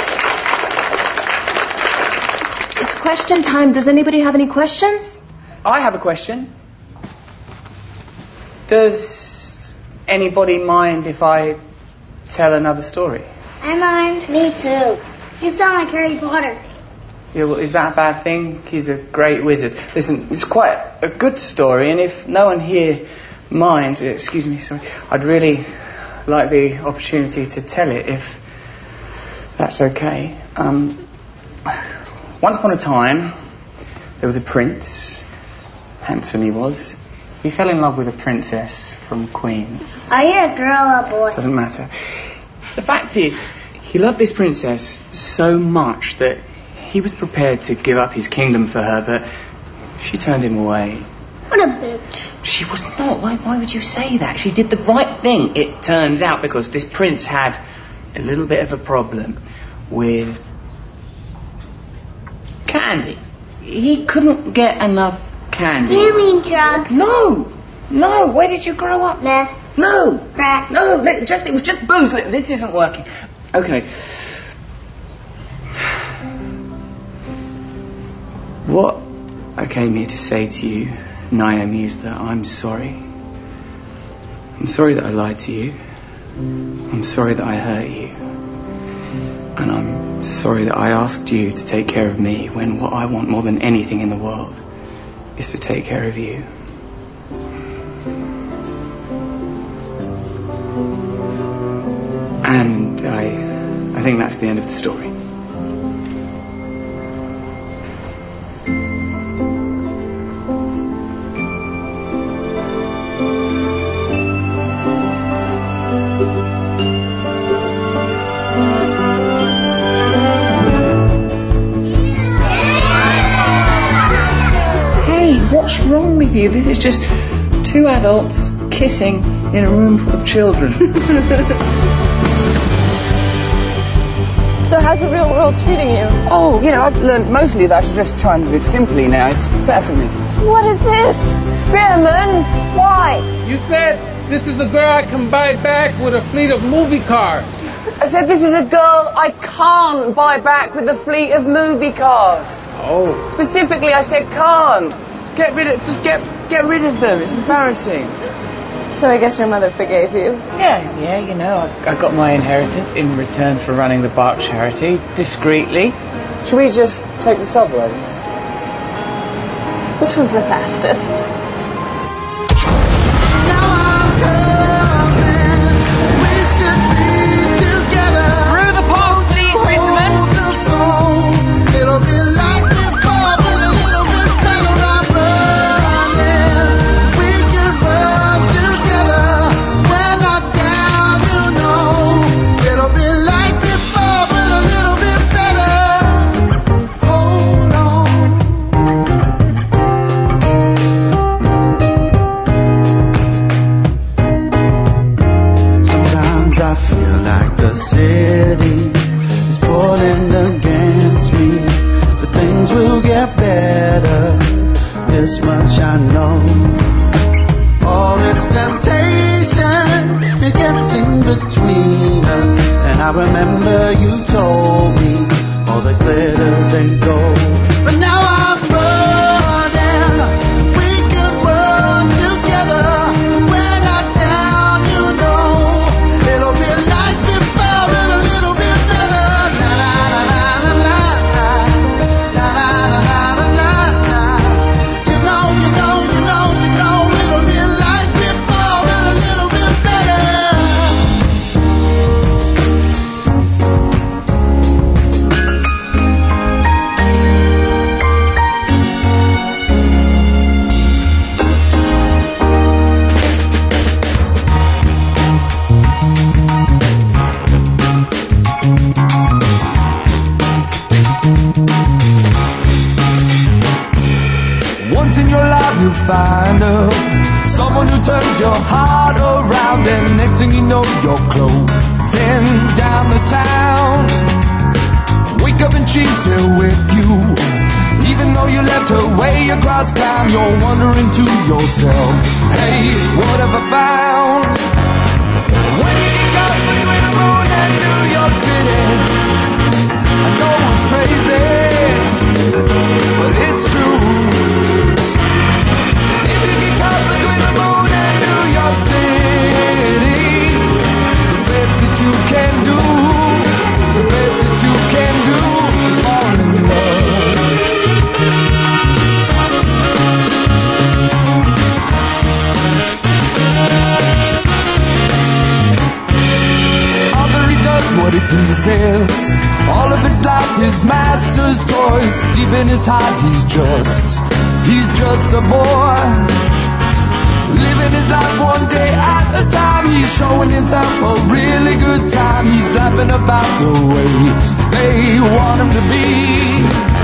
It's question time. Does anybody have any questions? I have a question. Does anybody mind if I tell another story? I mind. Me too. You sound like Harry Potter. Yeah, well, is that a bad thing? He's a great wizard. Listen, it's quite a good story, and if no one here minds, excuse me, sorry, I'd really like the opportunity to tell it, if that's okay. Um, once upon a time, there was a prince. Handsome he was. He fell in love with a princess from Queens. Are you a girl or a boy? Doesn't matter. The fact is, he loved this princess so much that he was prepared to give up his kingdom for her, but she turned him away. What a bitch. She was not. Why, why would you say that? She did the right thing, it turns out, because this prince had a little bit of a problem with candy. He couldn't get enough candy. You mean drugs? No, no. Where did you grow up? Meth. No. Crack. No. Just it was just booze. This isn't working. Okay. What I came here to say to you, Naomi, is that I'm sorry. I'm sorry that I lied to you. I'm sorry that I hurt you. And I'm sorry that I asked you to take care of me when what I want more than anything in the world is to take care of you. And I, I think that's the end of the story. What's wrong with you? This is just two adults kissing in a room full of children. So how's the real world treating you? Oh, you know, I've learned mostly that I should just try and live simply now. It's better for me. What is this? Grandman, why? You said this is a girl I can buy back with a fleet of movie cars. I said this is a girl I can't buy back with a fleet of movie cars. Oh. Specifically, I said can't. Get rid of, just get get rid of them. It's embarrassing. So I guess your mother forgave you? Yeah, yeah, you know, I, I got my inheritance in return for running the Bach charity, discreetly. Should we just take the subways? Which one's the fastest? Through the pond, please, gentlemen. It'll be like before, but a little bit better. I'm running. We can run together. We're not down, you know. It'll be like before, but a little bit better. Hold on. Sometimes I feel like the city is pulling against me, but things will get better. This much I know. All this temptation, it gets in between us, and I remember you told me all the glitters ain't gold. But now I'm running. We can run together. We're not down, you know. It'll be like before, but a little bit better. Na na na na na na na. Na na na na na na na. You know, you know, you know, you know. It'll be like before, but a little bit better. Once in your life you find her, someone who turns your heart around, and next thing you know you're closing down the town. Wake up and she's still with you, even though you left her way across town. You're wondering to yourself, hey, what have I found? When you get caught between the moon and New York City, I know it's crazy, but it's true. If you get caught between the moon and New York City, the best that you can do, the best that you can do is fall in love. Arthur, he does what he pleases. All of his life, his master's toys. Deep in his heart, he's just, he's just a boy. Living his life one day at a time. He's showing himself a really good time. He's laughing about the way they want him to be.